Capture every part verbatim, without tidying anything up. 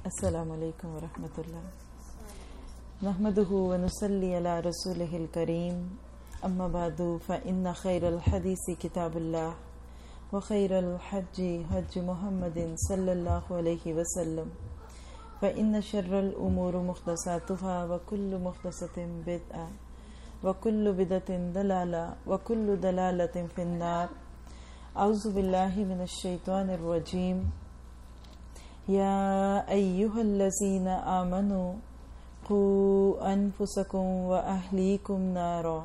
السلام علیکم ورحمۃ اللہ. نحمده ونصلی علی رسولہ الکریم. اما بعد فإن خیر الحدیث کتاب اللہ وخیر الحج حج محمد صلی اللہ علیہ وسلم فإن شر الامور محدثاتها وكل محدثة بدعة وكل بدعة ضلالة وكل ضلالة في النار. اعوذ باللہ من الشیطان الرجیم. یا ایہا الذین آمنوا قوا انفسکم واہلیکم نارا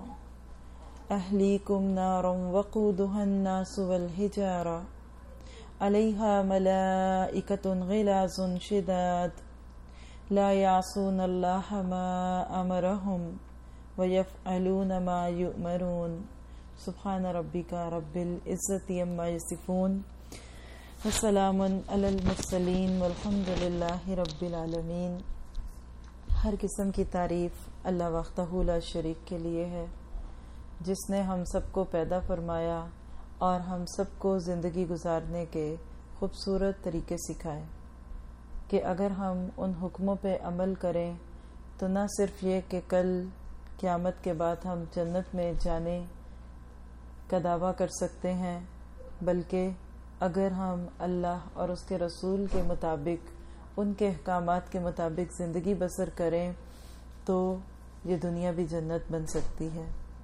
اہلیکم نارا وقودها الناس والحجارہ علیہا ملائکۃ غلاظ شداد لا یعصون اللہ ما امرہم ویفعلون ما یؤمرون. سبحان ربک رب العزت عما یصفون وسلام علی المرسلین والحمد للہ رب العالمین. ہر قسم کی تعریف اللہ وحدہ لا شریک کے لیے ہے، جس نے ہم سب کو پیدا فرمایا اور ہم سب کو زندگی گزارنے کے خوبصورت طریقے سکھائے کہ اگر ہم ان حکموں پہ عمل کریں تو نہ صرف یہ کہ کل قیامت کے بعد ہم جنت میں جانے کا دعویٰ کر سکتے ہیں، بلکہ اگر ہم اللہ اور اس کے رسول کے مطابق ان کے احکامات کے مطابق زندگی بسر کریں تو یہ دنیا بھی جنت بن سکتی ہے.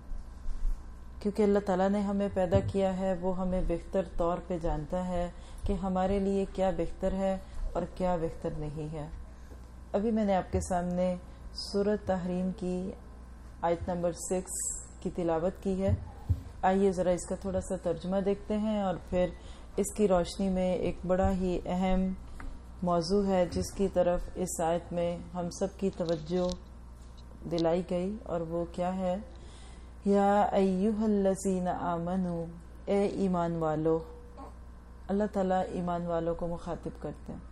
کیونکہ اللہ تعالیٰ نے ہمیں پیدا کیا ہے، وہ ہمیں بہتر طور پہ جانتا ہے کہ ہمارے لیے کیا بہتر ہے اور کیا بہتر نہیں ہے. ابھی میں نے آپ کے سامنے سورۃ تحریم کی آیت نمبر سکس کی تلاوت کی ہے. آئیے ذرا اس کا تھوڑا سا ترجمہ دیکھتے ہیں اور پھر اس کی روشنی میں ایک بڑا ہی اہم موضوع ہے جس کی طرف اس آیت میں ہم سب کی توجہ دلائی گئی، اور وہ کیا ہے؟ یا ایہا الذین آمنو، اے ایمان والو. اللہ تعالیٰ ایمان والوں کو مخاطب کرتے ہیں،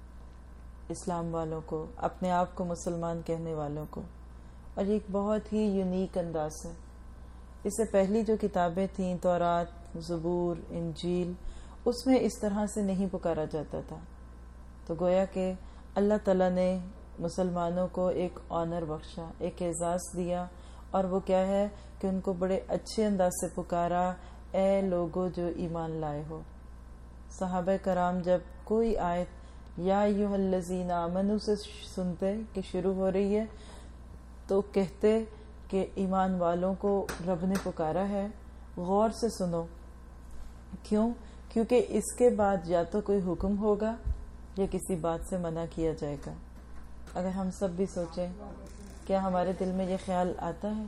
اسلام والوں کو، اپنے آپ کو مسلمان کہنے والوں کو، اور یہ ایک بہت ہی یونیک انداز ہے. اس سے پہلی جو کتابیں تھیں، تورات، زبور، انجیل، اس میں اس طرح سے نہیں پکارا جاتا تھا. تو گویا کہ اللہ تعالیٰ نے مسلمانوں کو ایک آنر بخشا، ایک اعزاز دیا، اور وہ کیا ہے کہ ان کو بڑے اچھے انداز سے پکارا، اے لوگو جو ایمان لائے ہو. صحابہ کرام جب کوئی آیت یا ایھا الذین آمنوا سے سنتے کہ شروع ہو رہی ہے تو کہتے کہ ایمان والوں کو رب نے پکارا ہے، غور سے سنو. کیوں؟ کیونکہ اس کے بعد یا تو کوئی حکم ہوگا یا کسی بات سے منع کیا جائے گا. اگر ہم سب بھی سوچیں، کیا ہمارے دل میں یہ خیال آتا ہے؟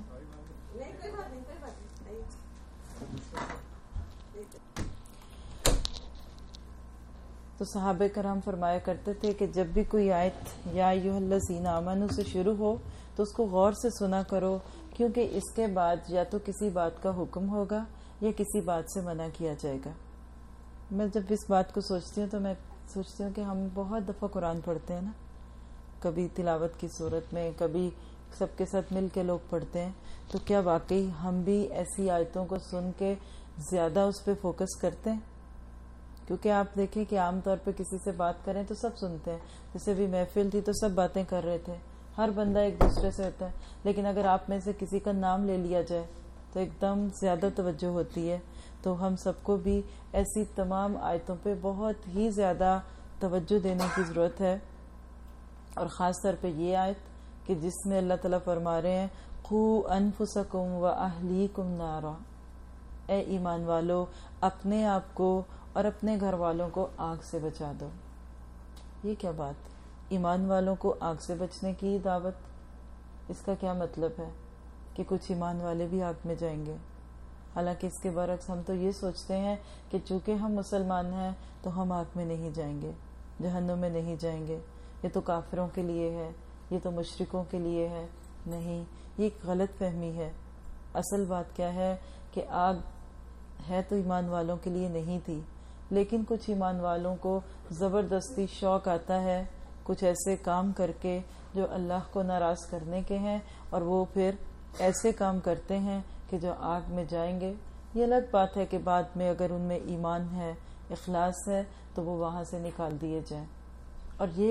تو صحابہ کرام فرمایا کرتے تھے کہ جب بھی کوئی آیت یا ایھا الذین آمنوا سے شروع ہو تو اس کو غور سے سنا کرو، کیونکہ اس کے بعد یا تو کسی بات کا حکم ہوگا یا کسی بات سے منع کیا جائے گا. میں جب اس بات کو سوچتی ہوں تو میں سوچتی ہوں کہ ہم بہت دفعہ قرآن پڑھتے ہیں نا، کبھی تلاوت کی صورت میں، کبھی سب کے ساتھ مل کے لوگ پڑھتے ہیں. تو کیا واقعی ہم بھی ایسی آیتوں کو سن کے زیادہ اس پہ فوکس کرتے ہیں؟ کیونکہ آپ دیکھیں کہ عام طور پہ کسی سے بات کریں تو سب سنتے ہیں. جیسے بھی محفل تھی تو سب باتیں کر رہے تھے، ہر بندہ ایک دوسرے سے ہوتا ہے، لیکن اگر آپ میں سے کسی کا نام لے لیا جائے تو ایک دم زیادہ توجہ ہوتی ہے. تو ہم سب کو بھی ایسی تمام آیتوں پہ بہت ہی زیادہ توجہ دینے کی ضرورت ہے، اور خاص طور پہ یہ آیت کہ جس میں اللہ تعالیٰ فرما رہے ہیں قوا انفسکم واہلیکم نارا، اے ایمان والو اپنے آپ کو اور اپنے گھر والوں کو آگ سے بچا دو. یہ کیا بات؟ ایمان والوں کو آگ سے بچنے کی دعوت، اس کا کیا مطلب ہے کہ کچھ ایمان والے بھی آگ میں جائیں گے؟ حالانکہ اس کے برعکس ہم تو یہ سوچتے ہیں کہ چونکہ ہم مسلمان ہیں تو ہم آگ میں نہیں جائیں گے، جہنم میں نہیں جائیں گے، یہ تو کافروں کے لیے ہے، یہ تو مشرکوں کے لیے ہے. نہیں، یہ ایک غلط فہمی ہے. اصل بات کیا ہے کہ آگ ہے تو ایمان والوں کے لیے نہیں تھی، لیکن کچھ ایمان والوں کو زبردستی شوق آتا ہے کچھ ایسے کام کر کے جو اللہ کو ناراض کرنے کے ہیں، اور وہ پھر ایسے کام کرتے ہیں کہ جو آگ میں جائیں گے. یہ الگ بات ہے کہ بعد میں اگر ان میں ایمان ہے، اخلاص ہے، تو وہ وہاں سے نکال دیے جائیں. اور یہ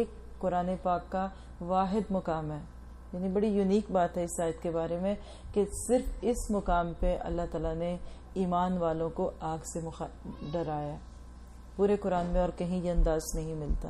قرآن پاک کا واحد مقام ہے. یعنی بڑی یونیک بات ہے اس آیت کے بارے میں کہ صرف اس مقام پہ اللہ تعالیٰ نے ایمان والوں کو آگ سے ڈرایا ہے. پورے قرآن میں اور کہیں یہ انداز نہیں ملتا.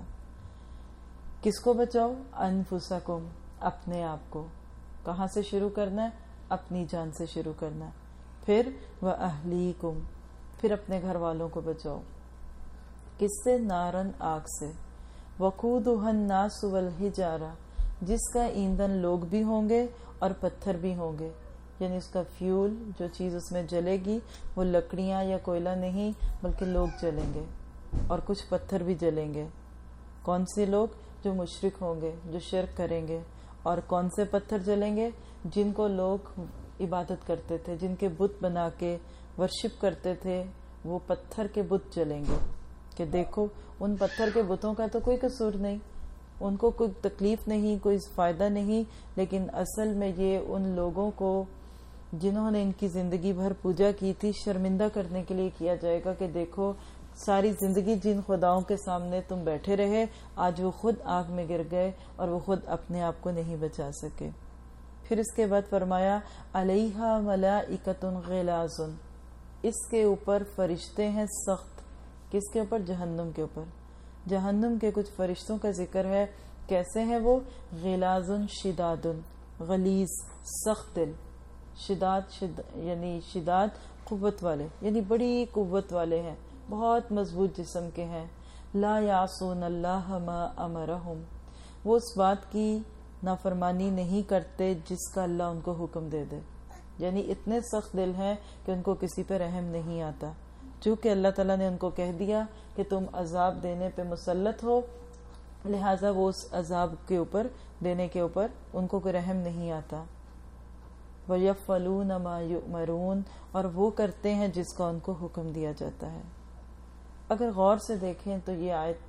کس کو بچاؤ؟ انفسکم، اپنے آپ کو. کہاں سے شروع کرنا ہے؟ اپنی جان سے شروع کرنا ہے. پھر وَأَهْلِيكُمْ، پھر اپنے گھر والوں کو بچاؤ. کس سے؟ نارن، آگ سے. وَقُودُهَا النَّاسُ وَالْحِجَارَةُ، جس کا ایندھن لوگ بھی ہوں گے اور پتھر بھی ہوں گے. یعنی اس کا فیول، جو چیز اس میں جلے گی وہ لکڑیاں یا کوئلہ نہیں بلکہ لوگ جلیں گے اور کچھ پتھر بھی جلیں گے. کون سے لوگ؟ جو مشرک ہوں گے، جو شرک کریں گے. اور کون سے پتھر جلیں گے؟ جن کو لوگ عبادت کرتے تھے، جن کے بت بنا کے ورشپ کرتے تھے، وہ پتھر کے بت جلیں گے. کہ دیکھو ان پتھر کے بتوں کا تو کوئی قصور نہیں، ان کو کوئی تکلیف نہیں، کوئی فائدہ نہیں، لیکن اصل میں یہ ان لوگوں کو جنہوں نے ان کی زندگی بھر پوجا کی تھی شرمندہ کرنے کے لیے کیا جائے گا کہ دیکھو ساری زندگی جن خداؤں کے سامنے تم بیٹھے رہے، آج وہ خود آگ میں گر گئے اور وہ خود اپنے آپ کو نہیں بچا سکے. پھر اس کے بعد فرمایا علیہا ملائکۃ غلاظ، اس کے اوپر فرشتے ہیں سخت. کس کے اوپر؟ جہنم کے اوپر. جہنم کے کچھ فرشتوں کا ذکر ہے. کیسے ہیں وہ؟ غلاظ شداد، غلیظ سخت دل. شداد شد یعنی شداد قوت والے، یعنی بڑی قوت والے ہیں، بہت مضبوط جسم کے ہیں. لا یعصون اللہ ما امرہم، وہ اس بات کی نافرمانی نہیں کرتے جس کا اللہ ان کو حکم دے دے. یعنی اتنے سخت دل ہیں کہ ان کو کسی پہ رحم نہیں آتا. چونکہ اللہ تعالیٰ نے ان کو کہہ دیا کہ تم عذاب دینے پہ مسلط ہو، لہٰذا وہ اس عذاب کے اوپر دینے کے اوپر ان کو کوئی رحم نہیں آتا. وَيَفْعَلُونَ مَا يُؤْمَرُونَ، اور وہ کرتے ہیں جس کا ان کو حکم دیا جاتا ہے. اگر غور سے دیکھیں تو یہ آیت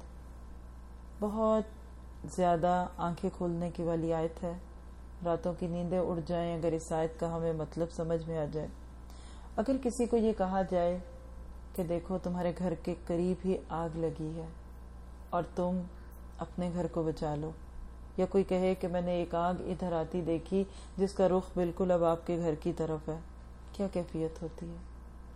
بہت زیادہ آنکھیں کھولنے کی والی آیت ہے. راتوں کی نیندیں اڑ جائیں اگر اس آیت کا ہمیں مطلب سمجھ میں آ جائے. اگر کسی کو یہ کہا جائے کہ دیکھو تمہارے گھر کے قریب ہی آگ لگی ہے اور تم اپنے گھر کو بچا لو، یا کوئی کہے کہ میں نے ایک آگ ادھر آتی دیکھی جس کا رخ بالکل اب آپ کے گھر کی طرف ہے، کیا کیفیت ہوتی ہے؟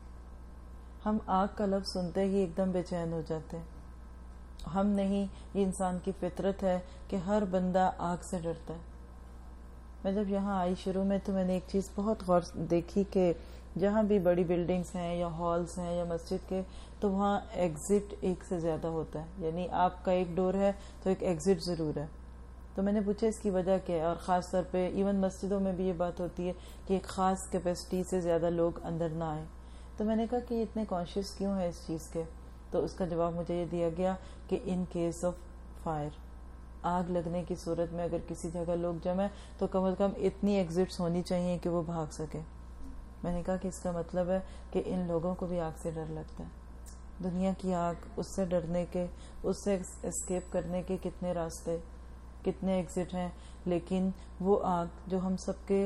ہم آگ کا لفظ سنتے ہی ایک دم بے چین ہو جاتے ہیں. ہم نہیں، یہ انسان کی فطرت ہے کہ ہر بندہ آگ سے ڈرتا ہے. میں جب یہاں آئی شروع میں تو میں نے ایک چیز بہت غور دیکھی کہ جہاں بھی بڑی بلڈنگز ہیں یا ہالز ہیں یا مسجد کے، تو وہاں ایگزٹ ایک سے زیادہ ہوتا ہے. یعنی آپ کا ایک ڈور ہے تو ایک ایگزٹ ضرور ہے. تو میں نے پوچھا اس کی وجہ کیا ہے، اور خاص طور پہ ایون مسجدوں میں بھی یہ بات ہوتی ہے کہ ایک خاص کیپیسٹی سے زیادہ لوگ اندر نہ آئیں. تو میں نے کہا کہ یہ اتنے کانشیس کیوں ہے اس چیز کے؟ تو اس کا جواب مجھے یہ دیا گیا کہ ان کیس آف فائر، آگ لگنے کی صورت میں اگر کسی جگہ لوگ جمع تو کم از کم اتنی ایگزٹس ہونی چاہیے کہ وہ بھاگ سکے. میں نے کہا کہ اس کا مطلب ہے کہ ان لوگوں کو بھی آگ سے ڈر لگتا ہے. دنیا کی آگ، اس سے ڈرنے کے، اس سے اسکیپ کرنے کے کتنے راستے، کتنے ایگزٹ ہیں، لیکن وہ آگ جو ہم سب کے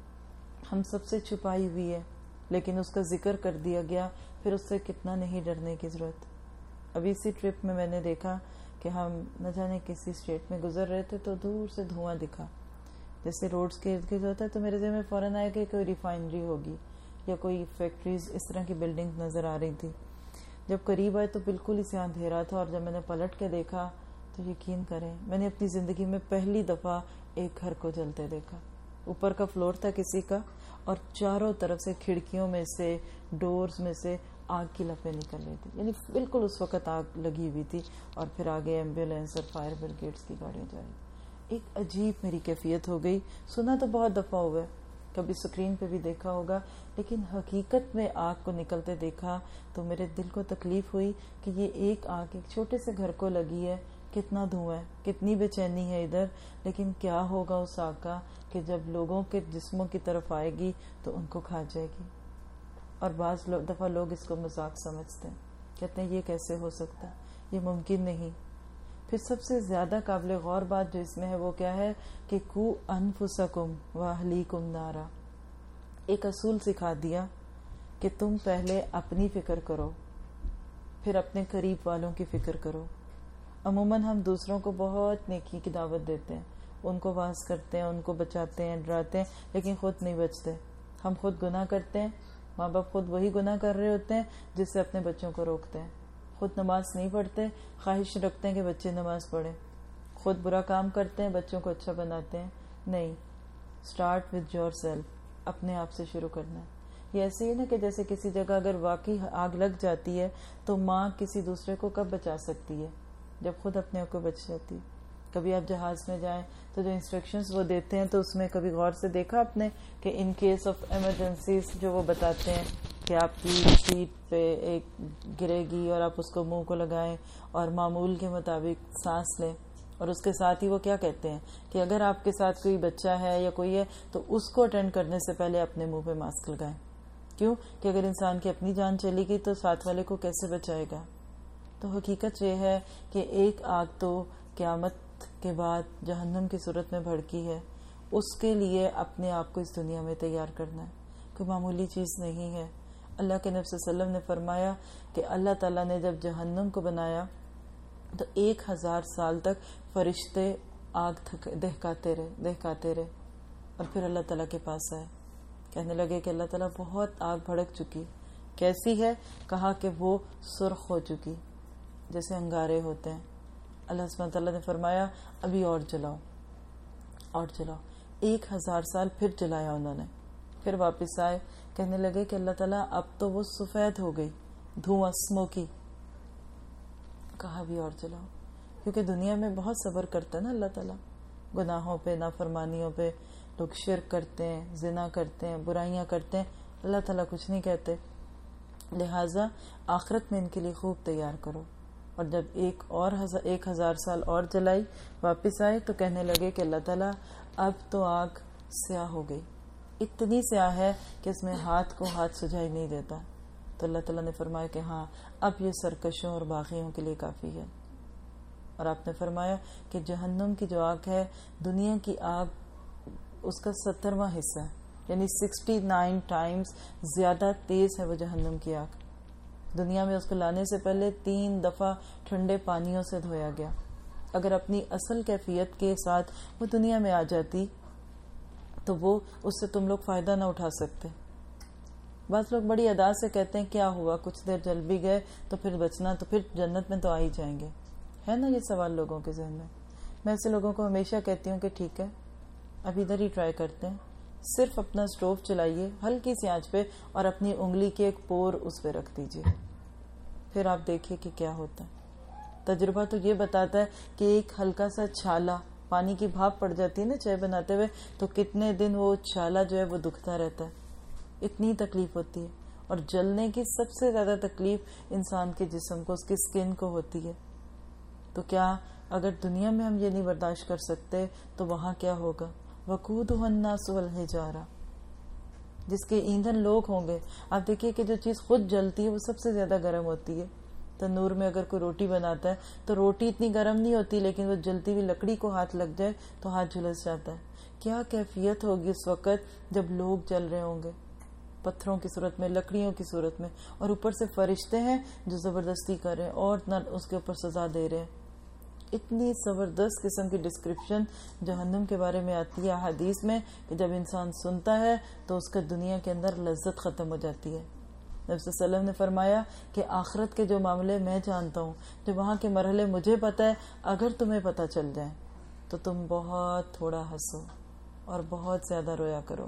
ہم سب سے چھپائی ہوئی ہے لیکن اس کا ذکر کر دیا گیا، پھر اس سے کتنا نہیں ڈرنے کی ضرورت. ابھی اسی ٹرپ میں میں نے دیکھا کہ ہم نہ جانے کسی اسٹیٹ میں گزر رہے تھے تو دور سے دھواں دکھا، جیسے روڈز کے ارد گرد ہوتا ہے، تو میرے ذہن میں فوراً آیا کہ کوئی ریفائنری ہوگی یا کوئی فیکٹریز، اس طرح کی بلڈنگ نظر آ رہی تھی. جب قریب آئے تو بالکل ہی سیاہ اندھیرا تھا، اور جب میں نے پلٹ کے دیکھا تو یقین کریں میں نے اپنی زندگی میں پہلی دفعہ ایک گھر کو جلتے دیکھا. اوپر کا فلور تھا کسی کا، اور چاروں طرف سے کھڑکیوں میں سے، ڈورز میں سے آگ کی لپٹیں نکل رہی تھی. یعنی بالکل اس وقت آگ لگی ہوئی تھی، اور پھر آگے ایمبولینس اور فائر بریگیڈز کی گاڑیاں جا رہی. ایک عجیب میری کیفیت ہو گئی. سنا تو بہت دفعہ ہوا ہے، کبھی اسکرین پہ بھی دیکھا ہوگا، لیکن حقیقت میں آگ کو نکلتے دیکھا تو میرے دل کو تکلیف ہوئی کہ یہ ایک آگ ایک چھوٹے سے گھر کو لگی ہے. کتنا دھواں ہے، کتنی بے چینی ہے ادھر، لیکن کیا ہوگا اس آگ کا کہ جب لوگوں کے جسموں کی طرف آئے گی تو ان کو کھا جائے گی. اور بعض دفعہ لوگ اس کو مذاق سمجھتے ہیں، کہتے ہیں یہ کیسے ہو سکتا ہے، یہ ممکن نہیں. پھر سب سے زیادہ قابل غور بات جو اس میں ہے وہ کیا ہے کہ کو انفسکم واہلیکم نارا، ایک اصول سکھا دیا کہ تم پہلے اپنی فکر کرو، پھر اپنے قریب والوں کی فکر کرو. عموماً ہم دوسروں کو بہت نیکی کی دعوت دیتے ہیں، ان کو واعظ کرتے ہیں، ان کو بچاتے ہیں، ڈراتے ہیں، لیکن خود نہیں بچتے. ہم خود گناہ کرتے ہیں، ماں باپ خود وہی گناہ کر رہے ہوتے ہیں جس سے اپنے بچوں کو روکتے ہیں. خود نماز نہیں پڑھتے، خواہش رکھتے ہیں کہ بچے نماز پڑھیں. خود برا کام کرتے ہیں، بچوں کو اچھا بناتے ہیں. نہیں، اسٹارٹ وتھ یور سیلف، اپنے آپ سے شروع کرنا ہے. یہ ایسے ہی نا کہ جیسے کسی جگہ اگر واقعی آگ لگ جاتی ہے تو ماں کسی دوسرے کو کب بچا سکتی ہے؟ جب خود اپنے آپ کو بچ جاتی. کبھی آپ جہاز میں جائیں تو جو انسٹرکشنز وہ دیتے ہیں تو اس میں کبھی غور سے دیکھا آپ نے کہ ان کیس آف ایمرجنسیز جو وہ بتاتے ہیں کہ آپ کی سیٹ پہ ایک گرے گی اور آپ اس کو منہ کو لگائیں اور معمول کے مطابق سانس لیں. اور اس کے ساتھ ہی وہ کیا کہتے ہیں کہ اگر آپ کے ساتھ کوئی بچہ ہے یا کوئی ہے تو اس کو اٹینڈ کرنے سے پہلے اپنے منہ پہ ماسک لگائیں. کیوں کہ اگر انسان کی اپنی جان چلی گئی تو ساتھ والے کو کیسے بچائے گا؟ تو حقیقت یہ ہے کہ ایک آگ تو قیامت کے بعد جہنم کی صورت میں بھڑکی ہے. اس کے لیے اپنے آپ کو اس دنیا میں تیار کرنا ہے، کوئی معمولی چیز نہیں ہے. اللہ کے نبی صلی اللہ علیہ وسلم نے فرمایا کہ اللہ تعالیٰ نے جب جہنم کو بنایا تو ایک ہزار سال تک فرشتے آگ دہکاتے رہے دہکاتے رہے اور پھر اللہ تعالیٰ کے پاس آئے. کہنے لگے کہ اللہ تعالیٰ بہت آگ بھڑک چکی. کیسی ہے؟ کہا کہ وہ سرخ ہو چکی جیسے انگارے ہوتے ہیں. اللہ سبحانہ تعالیٰ نے فرمایا ابھی اور جلاؤ اور جلاؤ. ایک ہزار سال پھر جلایا انہوں نے، پھر واپس آئے. کہنے لگے کہ اللہ تعالیٰ اب تو وہ سفید ہو گئی، دھواں اسموکی. کہا بھی اور جلاؤ، کیونکہ دنیا میں بہت صبر کرتا ہے نا اللہ تعالیٰ. گناہوں پہ، نافرمانیوں پہ لوگ شرک کرتے ہیں، زنا کرتے ہیں، برائیاں کرتے ہیں، اللہ تعالیٰ کچھ نہیں کہتے. لہٰذا آخرت میں ان کے لیے خوب تیار کرو. اور جب ایک اور ہزار ایک ہزار سال اور جلائی، واپس آئے تو کہنے لگے کہ اللہ تعالیٰ اب تو آگ سیاہ ہو گئی، اتنی سیاہ ہے کہ اس میں ہاتھ کو ہاتھ سجائی نہیں دیتا. تو اللہ تعالیٰ نے فرمایا کہ ہاں اب یہ سرکشوں اور باغیوں کے لیے کافی ہے. اور آپ نے فرمایا کہ جہنم کی جو آگ ہے، دنیا کی آگ اس کا سترواں حصہ ہے، یعنی سکسٹی نائن ٹائمز زیادہ تیز ہے وہ جہنم کی آگ. دنیا میں اس کو لانے سے پہلے تین دفعہ ٹھنڈے پانیوں سے دھویا گیا. اگر اپنی اصل کیفیت کے ساتھ وہ دنیا میں آ جاتی تو وہ اس سے تم لوگ فائدہ نہ اٹھا سکتے. بعض لوگ بڑی ادا سے کہتے ہیں کیا ہوا، کچھ دیر جل بھی گئے تو پھر بچنا، تو پھر جنت میں تو آ ہی جائیں گے. ہے نا یہ سوال لوگوں کے ذہن میں. میں ایسے لوگوں کو ہمیشہ کہتی ہوں کہ ٹھیک ہے، اب ادھر ہی ٹرائی کرتے ہیں. صرف اپنا سٹوو چلائیے ہلکی سی آنچ پہ اور اپنی انگلی کے ایک پور اس پہ رکھ دیجیے، پھر آپ دیکھیے کہ کیا ہوتا ہے. تجربہ تو یہ بتاتا ہے کہ ایک ہلکا سا چھالا، پانی کی بھاپ پڑ جاتی ہے نا چائے بناتے ہوئے، تو کتنے دن وہ چھالا جو ہے وہ دکھتا رہتا ہے، اتنی تکلیف ہوتی ہے. اور جلنے کی سب سے زیادہ تکلیف انسان کے جسم کو، اس کی سکن کو ہوتی ہے. تو کیا اگر دنیا میں ہم یہ نہیں برداشت کر سکتے تو وہاں کیا ہوگا؟ وقودہ الناس والحجارہ، جس کے ایندھن لوگ ہوں گے. آپ دیکھیے کہ جو چیز خود جلتی ہے وہ سب سے زیادہ گرم ہوتی ہے. تنور میں اگر کوئی روٹی بناتا ہے تو روٹی اتنی گرم نہیں ہوتی، لیکن وہ جلتی ہوئی لکڑی کو ہاتھ لگ جائے تو ہاتھ جھلس جاتا ہے. کیا کیفیت ہوگی اس وقت جب لوگ جل رہے ہوں گے، پتھروں کی صورت میں، لکڑیوں کی صورت میں، اور اوپر سے فرشتے ہیں جو زبردستی کر رہے ہیں اور نہ اس کے اوپر سزا دے رہے ہیں. اتنی زبردست قسم کی ڈسکرپشن جہنم کے بارے میں آتی ہے حدیث میں کہ جب انسان سنتا ہے تو اس کا دنیا کے اندر لذت ختم ہو جاتی ہے. نبی صلی اللہ علیہ وسلم نے فرمایا کہ آخرت کے جو معاملے میں جانتا ہوں، جو وہاں کے مرحلے مجھے پتہ ہے، اگر تمہیں پتہ چل جائیں تو تم بہت تھوڑا ہنسو اور بہت زیادہ رویا کرو.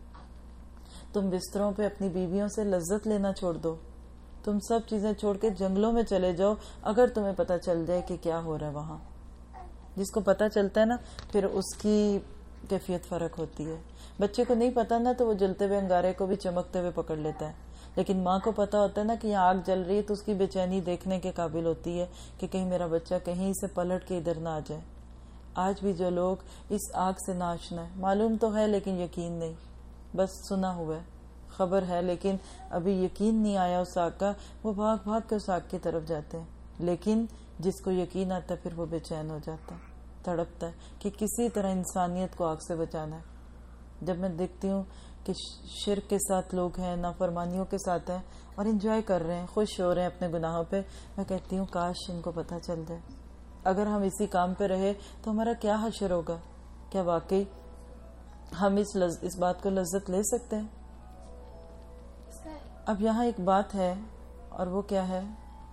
تم بستروں پہ اپنی بیویوں سے لذت لینا چھوڑ دو، تم سب چیزیں چھوڑ کے جنگلوں میں چلے جاؤ اگر تمہیں پتہ چل جائے کہ کیا ہو رہا ہے وہاں. جس کو پتہ چلتا ہے نا پھر اس کی کیفیت فرق ہوتی ہے. بچے کو نہیں پتا نا تو وہ جلتے ہوئے انگارے کو بھی چمکتے ہوئے پکڑ لیتا ہے، لیکن ماں کو پتا ہوتا ہے نا کہ یہاں آگ جل رہی ہے تو اس کی بے چینی دیکھنے کے قابل ہوتی ہے کہ کہیں میرا بچہ کہیں سے پلٹ کے ادھر نہ آ جائے. آج بھی جو لوگ اس آگ سے ناشنا ہے، معلوم تو ہے لیکن یقین نہیں، بس سنا ہوا ہے، خبر ہے لیکن ابھی یقین نہیں آیا اس آگ کا، وہ بھاگ بھاگ کے اس آگ کی طرف جاتے ہیں. لیکن جس کو یقین آتا ہے پھر وہ بے چین ہو جاتا ہے، تڑپتا ہے کہ کسی طرح انسانیت کو آگ سے بچانا ہے. جب میں دیکھتی ہوں کہ شرک کے ساتھ لوگ ہیں، نافرمانیوں کے ساتھ ہیں اور انجوائے کر رہے ہیں، خوش ہو رہے ہیں اپنے گناہوں پہ، میں کہتی ہوں کاش ان کو پتہ چل جائے. اگر ہم اسی کام پہ رہے تو ہمارا کیا حشر ہوگا؟ کیا واقعی ہم اس لز... اس بات کو لذت لے سکتے ہیں؟ اب یہاں ایک بات ہے، اور وہ کیا ہے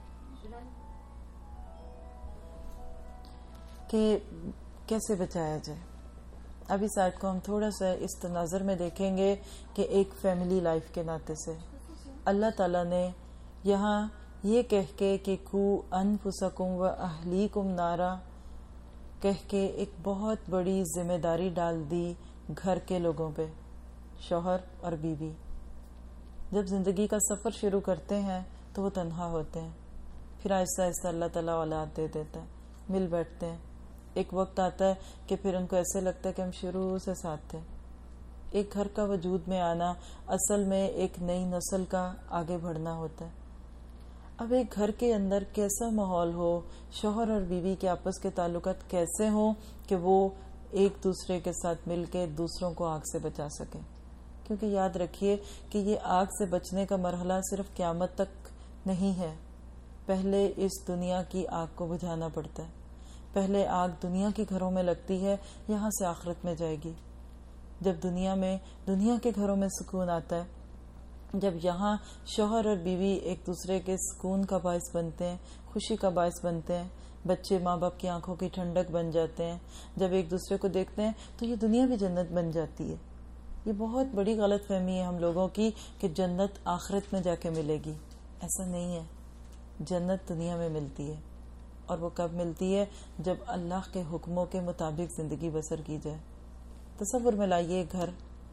کہ کیسے بچایا جائے۔ اب اس آیت کو ہم تھوڑا سا اس تناظر میں دیکھیں گے کہ ایک فیملی لائف کے ناطے سے اللہ تعالیٰ نے یہاں یہ کہہ کے کہ قو انفسکم و اہلیکم نارا کہہ کے ایک بہت بڑی ذمہ داری ڈال دی گھر کے لوگوں پہ، شوہر اور بیوی۔ جب زندگی کا سفر شروع کرتے ہیں تو وہ تنہا ہوتے ہیں، پھر آہستہ آہستہ اللہ تعالیٰ اولاد دے دیتا ہے، مل بیٹھتے ہیں۔ ایک وقت آتا ہے کہ پھر ان کو ایسے لگتا ہے کہ ہم شروع سے ساتھ تھے۔ ایک گھر کا وجود میں آنا اصل میں ایک نئی نسل کا آگے بڑھنا ہوتا ہے۔ اب ایک گھر کے اندر کیسا ماحول ہو، شوہر اور بیوی کے آپس کے تعلقات کیسے ہوں کہ وہ ایک دوسرے کے ساتھ مل کے دوسروں کو آگ سے بچا سکیں، کیونکہ یاد رکھیے کہ یہ آگ سے بچنے کا مرحلہ صرف قیامت تک نہیں ہے، پہلے اس دنیا کی آگ کو بجھانا پڑتا ہے۔ پہلے آگ دنیا کے گھروں میں لگتی ہے، یہاں سے آخرت میں جائے گی۔ جب دنیا میں دنیا کے گھروں میں سکون آتا ہے، جب یہاں شوہر اور بیوی ایک دوسرے کے سکون کا باعث بنتے ہیں، خوشی کا باعث بنتے ہیں، بچے ماں باپ کی آنکھوں کی ٹھنڈک بن جاتے ہیں، جب ایک دوسرے کو دیکھتے ہیں تو یہ دنیا بھی جنت بن جاتی ہے۔ یہ بہت بڑی غلط فہمی ہے ہم لوگوں کی کہ جنت آخرت میں جا کے ملے گی، ایسا نہیں ہے۔ جنت دنیا میں ملتی ہے، اور وہ کب ملتی ہے؟ جب اللہ کے حکموں کے مطابق زندگی بسر کی جائے۔ تصور میں لائیے گھر،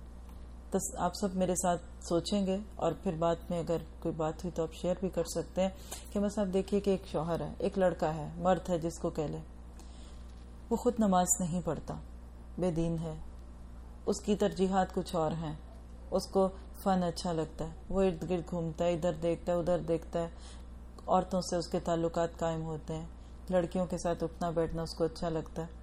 آپ سب میرے ساتھ سوچیں گے اور پھر بعد میں اگر کوئی بات ہوئی تو آپ شیئر بھی کر سکتے ہیں کہ بس آپ دیکھیے کہ ایک شوہر ہے، ایک لڑکا ہے، مرد ہے جس کو کہہ لیں، وہ خود نماز نہیں پڑھتا، بے دین ہے، اس کی ترجیحات کچھ اور ہیں، اس کو فن اچھا لگتا ہے، وہ ارد گرد گھومتا ہے، ادھر دیکھتا ہے ادھر دیکھتا ہے، عورتوں سے اس کے تعلقات قائم ہوتے ہیں، لڑکیوں کے ساتھ اٹھنا بیٹھنا اس کو اچھا لگتا ہے۔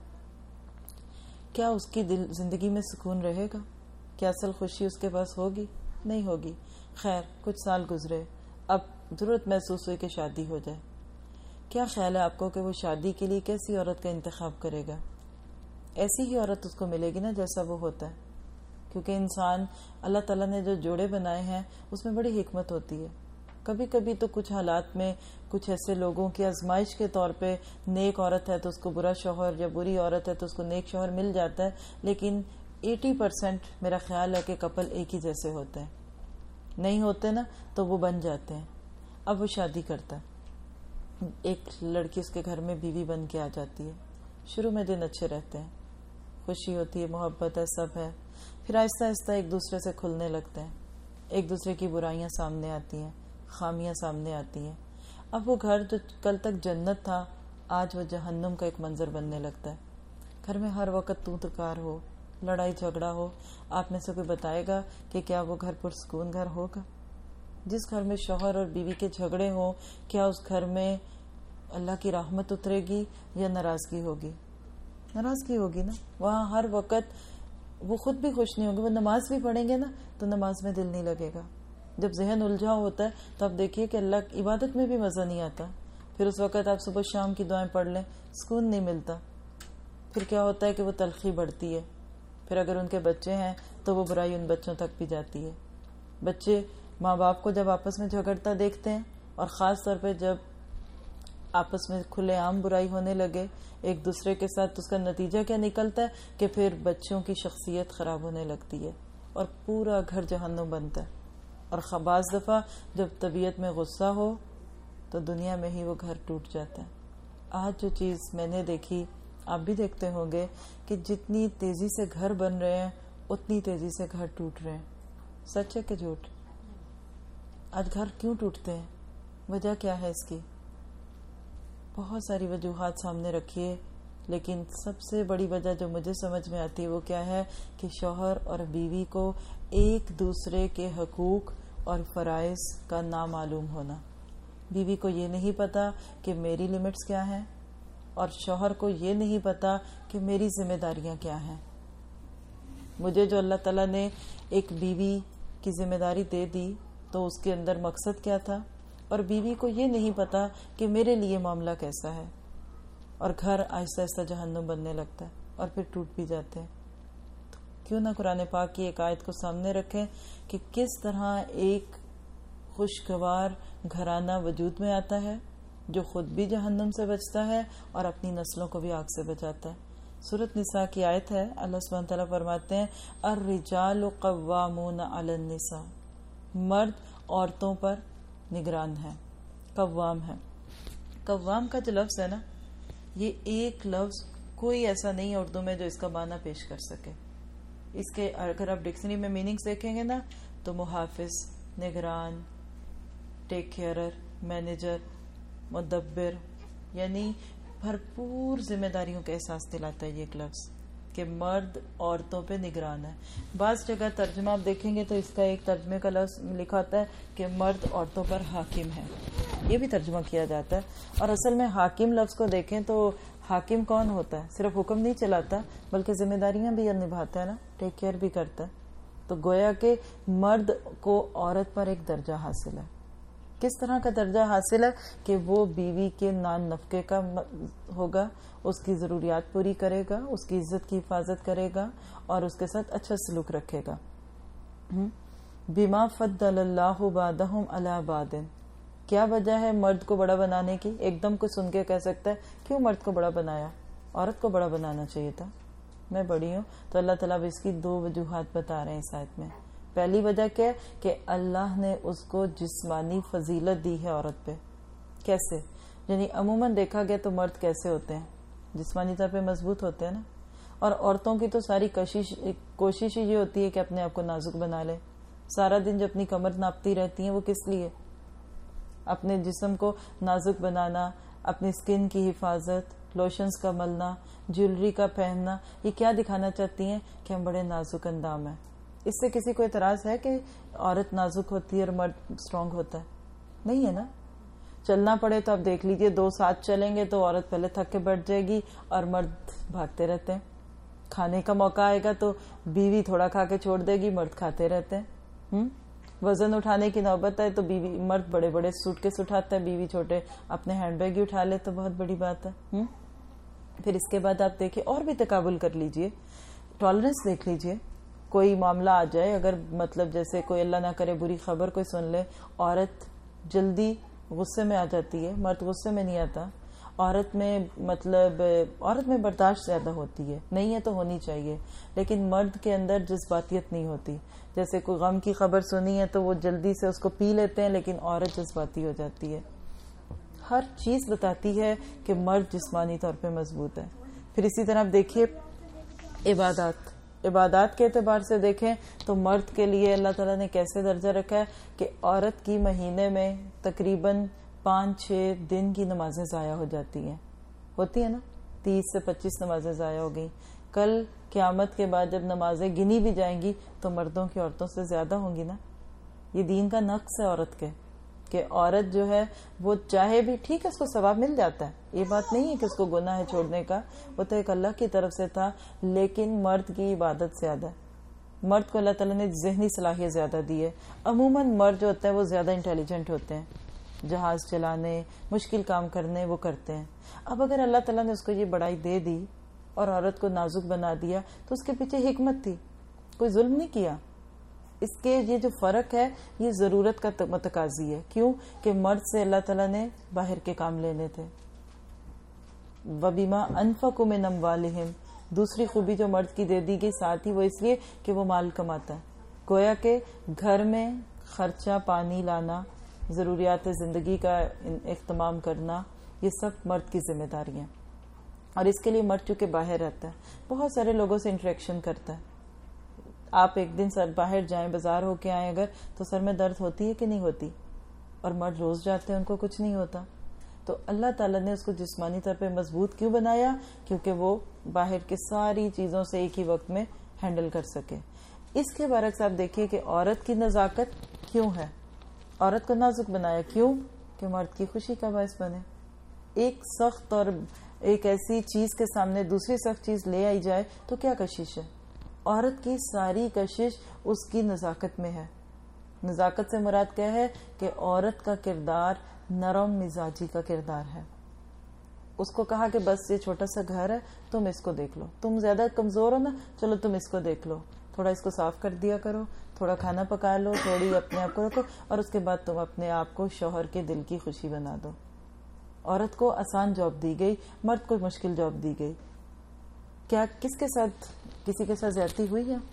کیا اس کی دل زندگی میں سکون رہے گا؟ کیا اصل خوشی اس کے پاس ہوگی؟ نہیں ہوگی۔ خیر کچھ سال گزرے، اب ضرورت محسوس ہوئی کہ شادی ہو جائے۔ کیا خیال ہے آپ کو کہ وہ شادی کے لیے کیسی عورت کا انتخاب کرے گا؟ ایسی ہی عورت اس کو ملے گی نا جیسا وہ ہوتا ہے، کیونکہ انسان اللہ تعالیٰ نے جو جوڑے بنائے ہیں اس میں بڑی حکمت ہوتی ہے۔ کبھی کبھی تو کچھ حالات میں کچھ ایسے لوگوں کی آزمائش کے طور پہ نیک عورت ہے تو اس کو برا شوہر، یا بری عورت ہے تو اس کو نیک شوہر مل جاتا ہے، لیکن ایٹی پرسینٹ میرا خیال ہے کہ کپل ایک ہی جیسے ہوتے ہیں، نہیں ہوتے نا تو وہ بن جاتے ہیں۔ اب وہ شادی کرتا ہے، ایک لڑکی اس کے گھر میں بیوی بن کے آ جاتی ہے، شروع میں دن اچھے رہتے ہیں، خوشی ہوتی ہے، محبت ہے، سب ہے، پھر آہستہ آہستہ ایک دوسرے سے کھلنے لگتے ہیں، ایک دوسرے کی برائیاں سامنے آتی ہیں، خامیاں سامنے آتی ہیں۔ اب وہ گھر جو کل تک جنت تھا آج وہ جہنم کا ایک منظر بننے لگتا ہے۔ گھر میں ہر وقت تو تکار ہو، لڑائی جھگڑا ہو، آپ میں سے کوئی بتائے گا کہ کیا وہ گھر پرسکون گھر ہوگا؟ جس گھر میں شوہر اور بیوی کے جھگڑے ہوں، کیا اس گھر میں اللہ کی رحمت اترے گی یا ناراضگی ہوگی؟ ناراضگی ہوگی نا۔ وہاں ہر وقت وہ خود بھی خوش نہیں ہوں گے، وہ نماز بھی پڑھیں گے نا تو نماز میں دل نہیں لگے گا۔ جب ذہن الجھا ہوتا ہے تو آپ دیکھیے کہ اللہ کی عبادت میں بھی مزہ نہیں آتا، پھر اس وقت آپ صبح شام کی دعائیں پڑھ لیں، سکون نہیں ملتا۔ پھر کیا ہوتا ہے کہ وہ تلخی بڑھتی ہے، پھر اگر ان کے بچے ہیں تو وہ برائی ان بچوں تک بھی جاتی ہے۔ بچے ماں باپ کو جب آپس میں جھگڑتا دیکھتے ہیں، اور خاص طور پہ جب آپس میں کھلے عام برائی ہونے لگے ایک دوسرے کے ساتھ، اس کا نتیجہ کیا نکلتا ہے کہ پھر بچوں کی شخصیت خراب ہونے لگتی ہے اور پورا گھر جہنم بنتا ہے۔ اور بعض دفعہ جب طبیعت میں غصہ ہو تو دنیا میں ہی وہ گھر ٹوٹ جاتا ہے۔ آج جو چیز میں نے دیکھی، آپ بھی دیکھتے ہوں گے کہ جتنی تیزی سے گھر بن رہے ہیں اتنی تیزی سے گھر ٹوٹ رہے ہیں۔ سچ ہے کہ جھوٹ؟ آج گھر کیوں ٹوٹتے ہیں؟ وجہ کیا ہے اس کی؟ بہت ساری وجوہات سامنے رکھیے، لیکن سب سے بڑی وجہ جو مجھے سمجھ میں آتی ہے وہ کیا ہے کہ شوہر اور بیوی کو ایک دوسرے کے حقوق اور فرائض کا نامعلوم ہونا۔ بیوی کو یہ نہیں پتا کہ میری لمٹس کیا ہیں، اور شوہر کو یہ نہیں پتا کہ میری ذمہ داریاں کیا ہیں۔ مجھے جو اللہ تعالیٰ نے ایک بیوی کی ذمہ داری دے دی تو اس کے اندر مقصد کیا تھا، اور بیوی کو یہ نہیں پتا کہ میرے لیے معاملہ کیسا ہے۔ اور گھر آہستہ آہستہ جہنم بننے لگتا ہے اور پھر ٹوٹ بھی جاتے ہیں. تو کیوں نہ قرآن پاک کی ایک آیت کو سامنے رکھیں کہ کس طرح ایک خوشگوار گھرانہ وجود میں آتا ہے جو خود بھی جہنم سے بچتا ہے اور اپنی نسلوں کو بھی آگ سے بچاتا ہے. سورۃ نساء کی آیت ہے. اللہ سبحانہ تعالیٰ فرماتے ہیں الرجال قوامون علی النساء، مرد عورتوں پر نگران ہے، قوام ہے. قوام کا جو لفظ ہے نا، یہ ایک لفظ کوئی ایسا نہیں ہے اردو میں جو اس کا معنی پیش کر سکے. اس کے اگر آپ ڈکشنری میں میننگز دیکھیں گے نا تو محافظ، نگران، ٹیک کیئرر، مینیجر، مدبر، یعنی بھرپور ذمہ داریوں کا احساس دلاتا ہے یہ ایک لفظ کہ مرد عورتوں پہ نگران ہے. بعض جگہ ترجمہ آپ دیکھیں گے تو اس کا ایک ترجمے کا لفظ لکھا ہوتا ہے کہ مرد عورتوں پر حاکم ہے، یہ بھی ترجمہ کیا جاتا ہے. اور اصل میں حاکم لفظ کو دیکھیں تو حاکم کون ہوتا ہے؟ صرف حکم نہیں چلاتا بلکہ ذمہ داریاں بھی نبھاتا ہے نا، ٹیک کیئر بھی کرتا ہے. تو گویا کہ مرد کو عورت پر ایک درجہ حاصل ہے. کس طرح کا درجہ حاصل ہے کہ وہ بیوی کے نان نفقے کا ہوگا، اس کی ضروریات پوری کرے گا، اس کی عزت کی حفاظت کرے گا اور اس کے ساتھ اچھا سلوک رکھے گا. بما فضل اللہ بعضهم علی بعض، کیا وجہ ہے مرد کو بڑا بنانے کی؟ ایک دم کوئی سن کے کہہ سکتا ہے کیوں مرد کو بڑا بنایا؟ عورت کو بڑا بنانا چاہیے تھا. میں بڑی ہوں تو اللہ تعالیٰ اس کی دو وجوہات بتا رہے ہیں اس آیت میں. پہلی وجہ کیا ہے کہ اللہ نے اس کو جسمانی فضیلت دی ہے عورت پہ. کیسے؟ یعنی عموماً دیکھا گیا تو مرد کیسے ہوتے ہیں؟ جسمانی طور پہ مضبوط ہوتے ہیں نا. اور عورتوں کی تو ساری کوشش کوشش یہ ہوتی ہے کہ اپنے آپ کو نازک بنا لے. سارا دن جو اپنی کمر ناپتی رہتی ہیں وہ کس لیے؟ اپنے جسم کو نازک بنانا، اپنی سکن کی حفاظت، لوشنز کا ملنا، جیولری کا پہننا. یہ کیا دکھانا چاہتی ہیں؟ کہ ہم بڑے نازک اندام ہیں. اس سے کسی کو اعتراض ہے کہ عورت نازک ہوتی ہے اور مرد اسٹرانگ ہوتا ہے؟ نہیں ہے نا. چلنا پڑے تو آپ دیکھ لیجئے، دو ساتھ چلیں گے تو عورت پہلے تھک کے بیٹھ جائے گی اور مرد بھاگتے رہتے ہیں. کھانے کا موقع آئے گا تو بیوی تھوڑا کھا کے چھوڑ دے گی، مرد کھاتے رہتے ہیں. وزن اٹھانے کی نوبت ہے تو بیوی مرد بڑے بڑے سوٹ کیس اٹھاتا ہے، بیوی چھوٹے اپنے ہینڈ بیگ ہی اٹھا لے تو بہت بڑی بات ہے. پھر اس کے بعد آپ دیکھیں اور بھی تقابل کر لیجئے، ٹالرنس دیکھ لیجئے. کوئی معاملہ آ جائے، اگر مطلب جیسے کوئی اللہ نہ کرے بری خبر کوئی سن لے، عورت جلدی غصے میں آ جاتی ہے، مرد غصے میں نہیں آتا. عورت میں مطلب عورت میں برداشت زیادہ ہوتی ہے، نہیں ہے تو ہونی چاہیے، لیکن مرد کے اندر جذباتیت نہیں ہوتی. جیسے کوئی غم کی خبر سنی ہے تو وہ جلدی سے اس کو پی لیتے ہیں، لیکن عورت جذباتی ہو جاتی ہے. ہر چیز بتاتی ہے کہ مرد جسمانی طور پہ مضبوط ہے. پھر اسی طرح آپ دیکھیے عبادات عبادات کے اعتبار سے دیکھیں تو مرد کے لیے اللہ تعالیٰ نے کیسے درجہ رکھا ہے کہ عورت کی مہینے میں تقریباً پانچ چھ دن کی نمازیں ضائع ہو جاتی ہیں. ہوتی ہے نا، تیس سے پچیس نمازیں ضائع ہو گئی. کل قیامت کے بعد جب نمازیں گنی بھی جائیں گی تو مردوں کی عورتوں سے زیادہ ہوں گی نا. یہ دین کا نقص ہے عورت کے کہ عورت جو ہے وہ چاہے بھی ٹھیک ہے، اس کو ثواب مل جاتا ہے، یہ بات نہیں ہے کہ اس کو گناہ ہے چھوڑنے کا، وہ تو ایک اللہ کی طرف سے تھا. لیکن مرد کی عبادت زیادہ ہے. مرد کو اللہ تعالیٰ نے ذہنی صلاحیت زیادہ دی ہے. عموماً مرد جو ہوتا ہے وہ زیادہ انٹیلیجنٹ ہوتے ہیں، جہاز چلانے، مشکل کام کرنے وہ کرتے ہیں. اب اگر اللہ تعالیٰ نے اس کو یہ بڑائی دے دی اور عورت کو نازک بنا دیا تو اس کے پیچھے حکمت تھی، کوئی ظلم نہیں کیا. اس کے یہ جو فرق ہے یہ ضرورت کا متقاضی ہے. کیوں کہ مرد سے اللہ تعالیٰ نے باہر کے کام لینے تھے. وَبِمَا أَنفَقُوا مِنْ أَمْوَالِهِمْ، دوسری خوبی جو مرد کی دے دی گئی ساتھ ہی وہ اس لیے کہ وہ مال کماتا ہے. گویا کہ گھر میں خرچہ پانی لانا، ضروریات زندگی کا اہتمام کرنا، یہ سب مرد کی ذمہ داری ہیں. اور اس کے لیے مرد چونکہ باہر رہتا ہے، بہت سارے لوگوں سے انٹریکشن کرتا ہے. آپ ایک دن سر باہر جائیں، بازار ہو کے آئیں اگر تو سر میں درد ہوتی ہے کہ نہیں ہوتی؟ اور مرد روز جاتے ہیں، ان کو کچھ نہیں ہوتا. تو اللہ تعالیٰ نے اس کو جسمانی طور پہ مضبوط کیوں بنایا؟ کیونکہ وہ باہر کی ساری چیزوں سے ایک ہی وقت میں ہینڈل کر سکے. اس کے برعکس آپ دیکھیے کہ عورت کی نزاکت کیوں ہے؟ عورت کو نازک بنایا کیوں؟ کہ مرد کی خوشی کا باعث بنے. ایک سخت اور ایک ایسی چیز کے سامنے دوسری سخت چیز لے آئی جائے تو کیا کشش ہے؟ عورت کی ساری کشش اس کی نزاکت میں ہے. نزاکت سے مراد کیا ہے؟ کہ عورت کا کردار نرم مزاجی کا کردار ہے. اس کو کہا کہ بس یہ چھوٹا سا گھر ہے، تم اس کو دیکھ لو، تم زیادہ کمزور ہو نا، چلو تم اس کو دیکھ لو، تھوڑا اس کو صاف کر دیا کرو، تھوڑا کھانا پکا لو، تھوڑی اپنے آپ کو رکھو، اور اس کے بعد تم اپنے آپ کو شوہر کے دل کی خوشی بنا دو. عورت کو آسان جاب دی گئی، مرد کو مشکل جاب دی گئی. کیا کس کے ساتھ کسی کے ساتھ زیادتی ہوئی ہے؟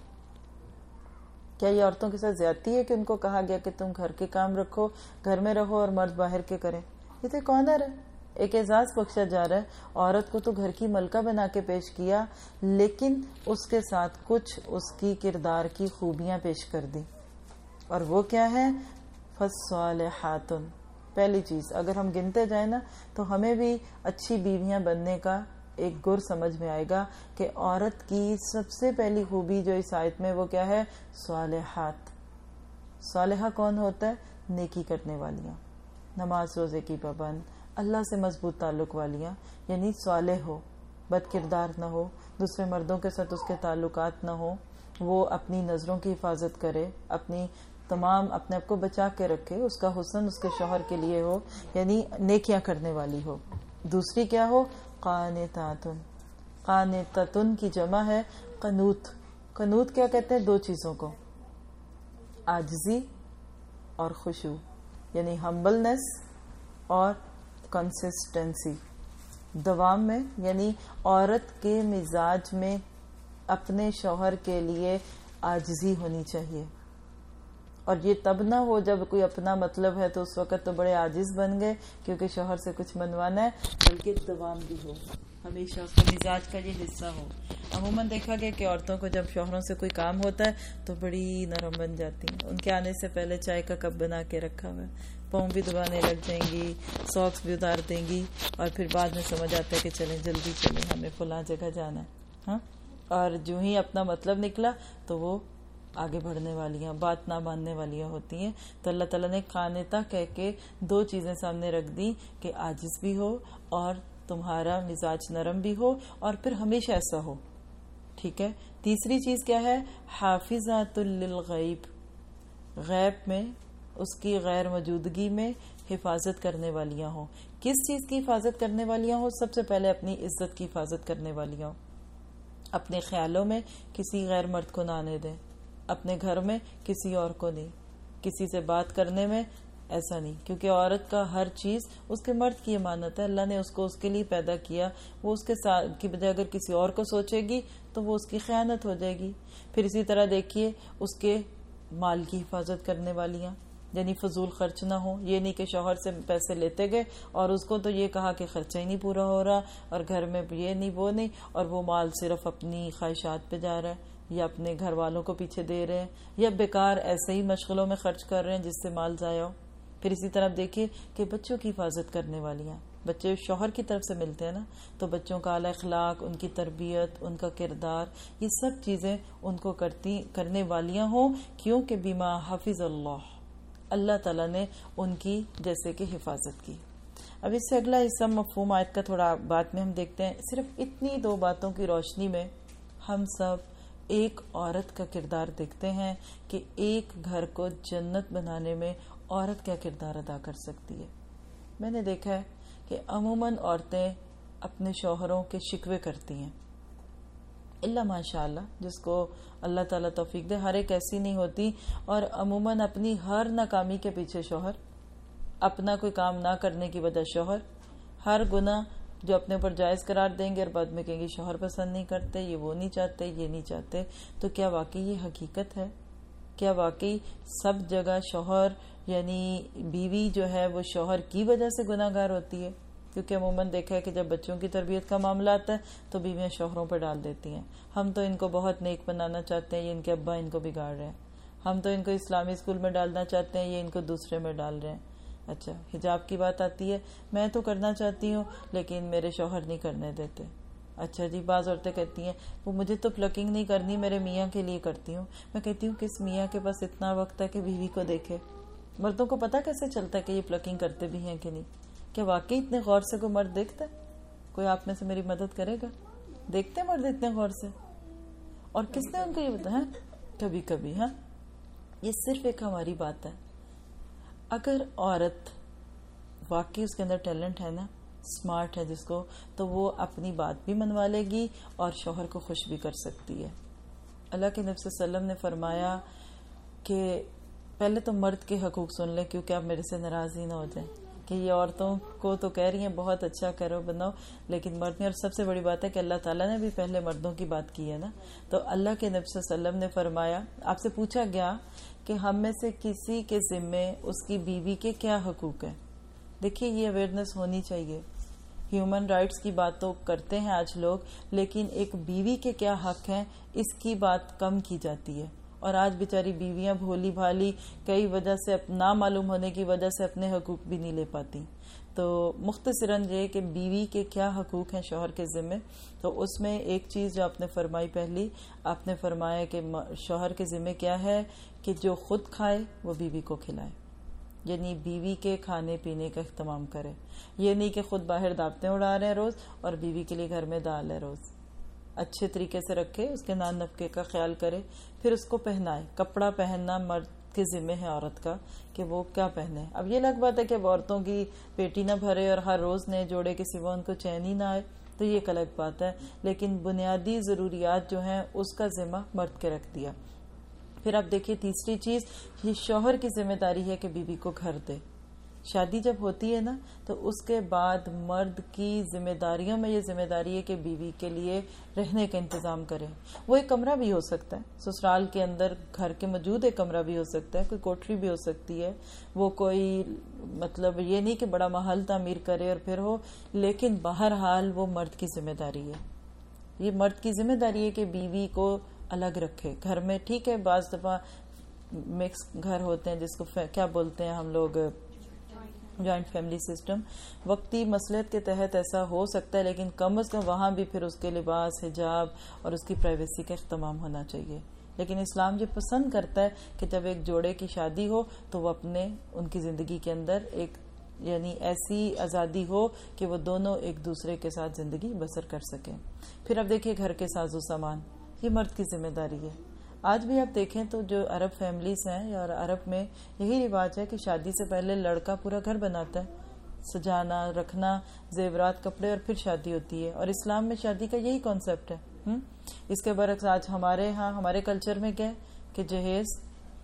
کیا یہ عورتوں کے ساتھ زیادتی ہے کہ ان کو کہا گیا کہ تم گھر کے کام رکھو، گھر میں رہو اور مرد باہر کے کریں؟ یہ تو ایک آنر ہے، ایک اعزاز بخشا جا رہا ہے. عورت کو تو گھر کی ملکہ بنا کے پیش کیا، لیکن اس کے ساتھ کچھ اس کی کردار کی خوبیاں پیش کر دی. اور وہ کیا ہے؟ فالصالحات. پہلی چیز اگر ہم گنتے جائیں نا تو ہمیں بھی اچھی بیویاں بننے کا ایک گر سمجھ میں آئے گا کہ عورت کی سب سے پہلی خوبی جو اس آیت میں وہ کیا ہے؟ صالحات. صالحہ کون ہوتا ہے؟ نیکی کرنے والیاں، نماز روزے کی پابند، اللہ سے مضبوط تعلق والیاں، یعنی صالح ہو، بد کردار نہ ہو، دوسرے مردوں کے ساتھ اس کے تعلقات نہ ہو، وہ اپنی نظروں کی حفاظت کرے، اپنی تمام اپنے آپ کو بچا کے رکھے، اس کا حسن اس کے شوہر کے لیے ہو، یعنی نیکیاں کرنے والی ہو. دوسری کیا ہو؟ قانتاتن. قانتاتن کی جمع ہے قنوت. قنوت کیا کہتے ہیں؟ دو چیزوں کو، عاجزی اور خشوع، یعنی ہمبلنس اور کنسسٹنسی، دوام میں. یعنی عورت کے مزاج میں اپنے شوہر کے لیے عاجزی ہونی چاہیے. اور یہ تب نہ ہو جب کوئی اپنا مطلب ہے تو اس وقت تو بڑے عاجز بن گئے کیونکہ شوہر سے کچھ منوانا ہے، بلکہ دوام بھی ہو، ہمیشہ اس کے مزاج کا یہ حصہ ہو. عموماً دیکھا گیا کہ عورتوں کو جب شوہروں سے کوئی کام ہوتا ہے تو بڑی نرم بن جاتی ہیں. ان کے آنے سے پہلے چائے کا کپ بنا کے رکھا ہوا ہے، پاؤں بھی دبانے لگ جائیں گی، ساکس بھی اتار دیں گی، اور پھر بعد میں سمجھ آتا ہے کہ چلیں جلدی چلیں، ہمیں فلاں جگہ جانا ہے. ہاں، اور جو ہی اپنا مطلب نکلا تو وہ آگے بڑھنے والیاں، بات نہ ماننے والیاں ہوتی ہیں. تو اللہ تعالیٰ نے قانتہ کہہ کے دو چیزیں سامنے رکھ دی کہ عاجز بھی ہو اور تمہارا مزاج نرم بھی ہو، اور پھر ہمیشہ ایسا ہو. ٹھیک ہے. تیسری چیز کیا ہے؟ حافظات للغیب. غیب میں، اس کی غیر موجودگی میں حفاظت کرنے والیاں ہوں. کس چیز کی حفاظت کرنے والیاں ہوں؟ سب سے پہلے اپنی عزت کی حفاظت کرنے والیاں ہوں. اپنے خیالوں میں کسی غیر مرد کو نہ آنے دیں، اپنے گھر میں کسی اور کو نہیں، کسی سے بات کرنے میں ایسا نہیں، کیونکہ عورت کا ہر چیز اس کے مرد کی امانت ہے. اللہ نے اس کو اس کے لیے پیدا کیا، وہ اس کے ساتھ کی بجائے اگر کسی اور کو سوچے گی تو وہ اس کی خیانت ہو جائے گی. پھر اسی طرح دیکھیے اس کے مال کی حفاظت کرنے والیاں، یعنی فضول خرچ نہ ہو. یہ نہیں کہ شوہر سے پیسے لیتے گئے اور اس کو تو یہ کہا کہ خرچہ ہی نہیں پورا ہو رہا، اور گھر میں یہ نہیں وہ نہیں، اور وہ مال صرف اپنی خواہشات پہ جا رہا ہے، یا اپنے گھر والوں کو پیچھے دے رہے ہیں، یا بیکار ایسے ہی مشغلوں میں خرچ کر رہے ہیں جس سے مال ضائع ہو. پھر اسی طرح دیکھیے کہ بچوں کی حفاظت کرنے والیاں، بچے شوہر کی طرف سے ملتے ہیں نا، تو بچوں کا اعلی اخلاق، ان کی تربیت، ان کا کردار، یہ سب چیزیں ان کو کرتی کرنے والیاں ہوں. کیونکہ بما حفظ اللہ، اللہ تعالیٰ نے ان کی جیسے کہ حفاظت کی. اب اس سے اگلا حصہ مفہوم آیت کا تھوڑا بعد میں ہم دیکھتے ہیں. صرف اتنی دو باتوں کی روشنی میں ہم سب ایک عورت کا کردار دیکھتے ہیں کہ ایک گھر کو جنت بنانے میں عورت کیا کردار ادا کر سکتی ہے. میں نے دیکھا ہے کہ عموماً عورتیں اپنے شوہروں کے شکوے کرتی ہیں، اللہ ماشاء اللہ جس کو اللہ تعالیٰ توفیق دے، ہر ایک ایسی نہیں ہوتی. اور عموماً اپنی ہر ناکامی کے پیچھے شوہر، اپنا کوئی کام نہ کرنے کی وجہ شوہر، ہر گناہ جو اپنے اوپر جائز قرار دیں گے اور بعد میں کہیں گے شوہر پسند نہیں کرتے، یہ وہ نہیں چاہتے، یہ نہیں چاہتے. تو کیا واقعی یہ حقیقت ہے؟ کیا واقعی سب جگہ شوہر یعنی بیوی جو ہے وہ شوہر کی وجہ سے گناہ گار ہوتی ہے؟ کیونکہ عموماً دیکھا ہے کہ جب بچوں کی تربیت کا معاملہ آتا ہے تو بیویاں شوہروں پر ڈال دیتی ہیں، ہم تو ان کو بہت نیک بنانا چاہتے ہیں، یہ ان کے ابا ان کو بگاڑ رہے ہیں، ہم تو ان کو اسلامی اسکول میں ڈالنا چاہتے ہیں، یہ ان کو دوسرے میں ڈال رہے ہیں. اچھا، حجاب کی بات آتی ہے، میں تو کرنا چاہتی ہوں لیکن میرے شوہر نہیں کرنے دیتے. اچھا جی، بعض عورتیں کہتی ہیں وہ مجھے تو پلکنگ نہیں کرنی، میرے میاں کے لیے کرتی ہوں. میں کہتی ہوں کس میاں کے پاس اتنا وقت ہے کہ بیوی کو دیکھے؟ مردوں کو پتہ کیسے چلتا ہے کہ یہ پلکنگ کرتے بھی ہیں کہ نہیں؟ کیا واقعی اتنے غور سے کوئی مرد دیکھتا ہے؟ کوئی آپ میں سے میری مدد کرے گا؟ دیکھتے ہیں مرد اتنے غور سے؟ اور کس نے ان کو یہ بتایا؟ کبھی کبھی. ہاں، یہ صرف ایک ہماری بات ہے. اگر عورت واقعی اس کے اندر ٹیلنٹ ہے نا اسمارٹ ہے جس کو، تو وہ اپنی بات بھی منوا لے گی اور شوہر کو خوش بھی کر سکتی ہے. اللہ کے نبی صلی اللہ علیہ وسلم نے فرمایا کہ پہلے تو مرد کے حقوق سن لیں، کیونکہ آپ میرے سے ناراض ہی نہ ہو جائیں کہ یہ عورتوں کو تو کہہ رہی ہیں بہت اچھا کرو بناؤ، لیکن مرد نے، اور سب سے بڑی بات ہے کہ اللہ تعالیٰ نے بھی پہلے مردوں کی بات کی ہے نا. تو اللہ کے نبی صلی اللہ علیہ وسلم نے فرمایا، آپ سے پوچھا گیا کہ ہم میں سے کسی کے ذمے اس کی بیوی کے کیا حقوق ہیں. دیکھیے یہ اویئرنیس ہونی چاہیے. ہیومن رائٹس کی بات تو کرتے ہیں آج لوگ، لیکن ایک بیوی کے کیا حق ہیں اس کی بات کم کی جاتی ہے. اور آج بیچاری بیویاں بھولی بھالی کئی وجہ سے نہ معلوم ہونے کی وجہ سے اپنے حقوق بھی نہیں لے پاتی. تو مختصراً یہ کہ بیوی کے کیا حقوق ہیں شوہر کے ذمے، تو اس میں ایک چیز جو آپ نے فرمائی، پہلی آپ نے فرمایا کہ شوہر کے ذمے کیا ہے کہ جو خود کھائے وہ بیوی کو کھلائے، یعنی بیوی کے کھانے پینے کا اہتمام کرے. یہ نہیں کہ خود باہر دعوتیں اڑا رہے ہیں روز اور بیوی کے لیے گھر میں دال ہے روز. اچھے طریقے سے رکھے، اس کے نان نفقے کا خیال کرے، پھر اس کو پہنائے. کپڑا پہننا مرد کے ذمہ ہے عورت کا کہ وہ کیا پہنے. اب یہ الگ بات ہے کہ اب عورتوں کی پیٹی نہ بھرے اور ہر روز نئے جوڑے کے سوا ان کو چین ہی نہ آئے، تو یہ ایک الگ بات ہے، لیکن بنیادی ضروریات جو ہیں اس کا ذمہ مرد کے رکھ دیا. پھر آپ دیکھیے تیسری چیز، یہ شوہر کی ذمہ داری ہے کہ بیوی کو گھر دے. شادی جب ہوتی ہے نا تو اس کے بعد مرد کی ذمہ داریوں میں یہ ذمہ داری ہے کہ بیوی کے لیے رہنے کا انتظام کرے. وہ ایک کمرہ بھی ہو سکتا ہے سسرال کے اندر، گھر کے موجود ایک کمرہ بھی ہو سکتا ہے، کوئی کوٹری بھی ہو سکتی ہے، وہ کوئی مطلب یہ نہیں کہ بڑا محل تعمیر کرے اور پھر ہو، لیکن بہرحال وہ مرد کی ذمہ داری ہے. یہ مرد کی ذمہ داری ہے کہ بیوی کو الگ رکھے گھر میں. ٹھیک ہے بعض دفعہ مکس گھر ہوتے ہیں جس کو کیا بولتے ہیں ہم لوگ، جوائنٹ فیملی سسٹم، وقتی مصلحت کے تحت ایسا ہو سکتا ہے، لیکن کم از کم وہاں بھی پھر اس کے لباس، حجاب اور اس کی پرائیویسی کا اہتمام ہونا چاہیے. لیکن اسلام یہ پسند کرتا ہے کہ جب ایک جوڑے کی شادی ہو تو وہ اپنے ان کی زندگی کے اندر ایک یعنی ایسی آزادی ہو کہ وہ دونوں ایک دوسرے کے ساتھ زندگی بسر کر سکیں. پھر اب دیکھیے گھر کے ساز و سامان، یہ مرد کی ذمہ داری ہے. آج بھی آپ دیکھیں تو جو عرب فیملیز ہیں یا عرب میں یہی رواج ہے کہ شادی سے پہلے لڑکا پورا گھر بناتا ہے، سجانا، رکھنا، زیورات، کپڑے، اور پھر شادی ہوتی ہے. اور اسلام میں شادی کا یہی کانسیپٹ ہے. اس کے برعکس آج ہمارے ہاں ہمارے کلچر میں کیا ہے کہ جہیز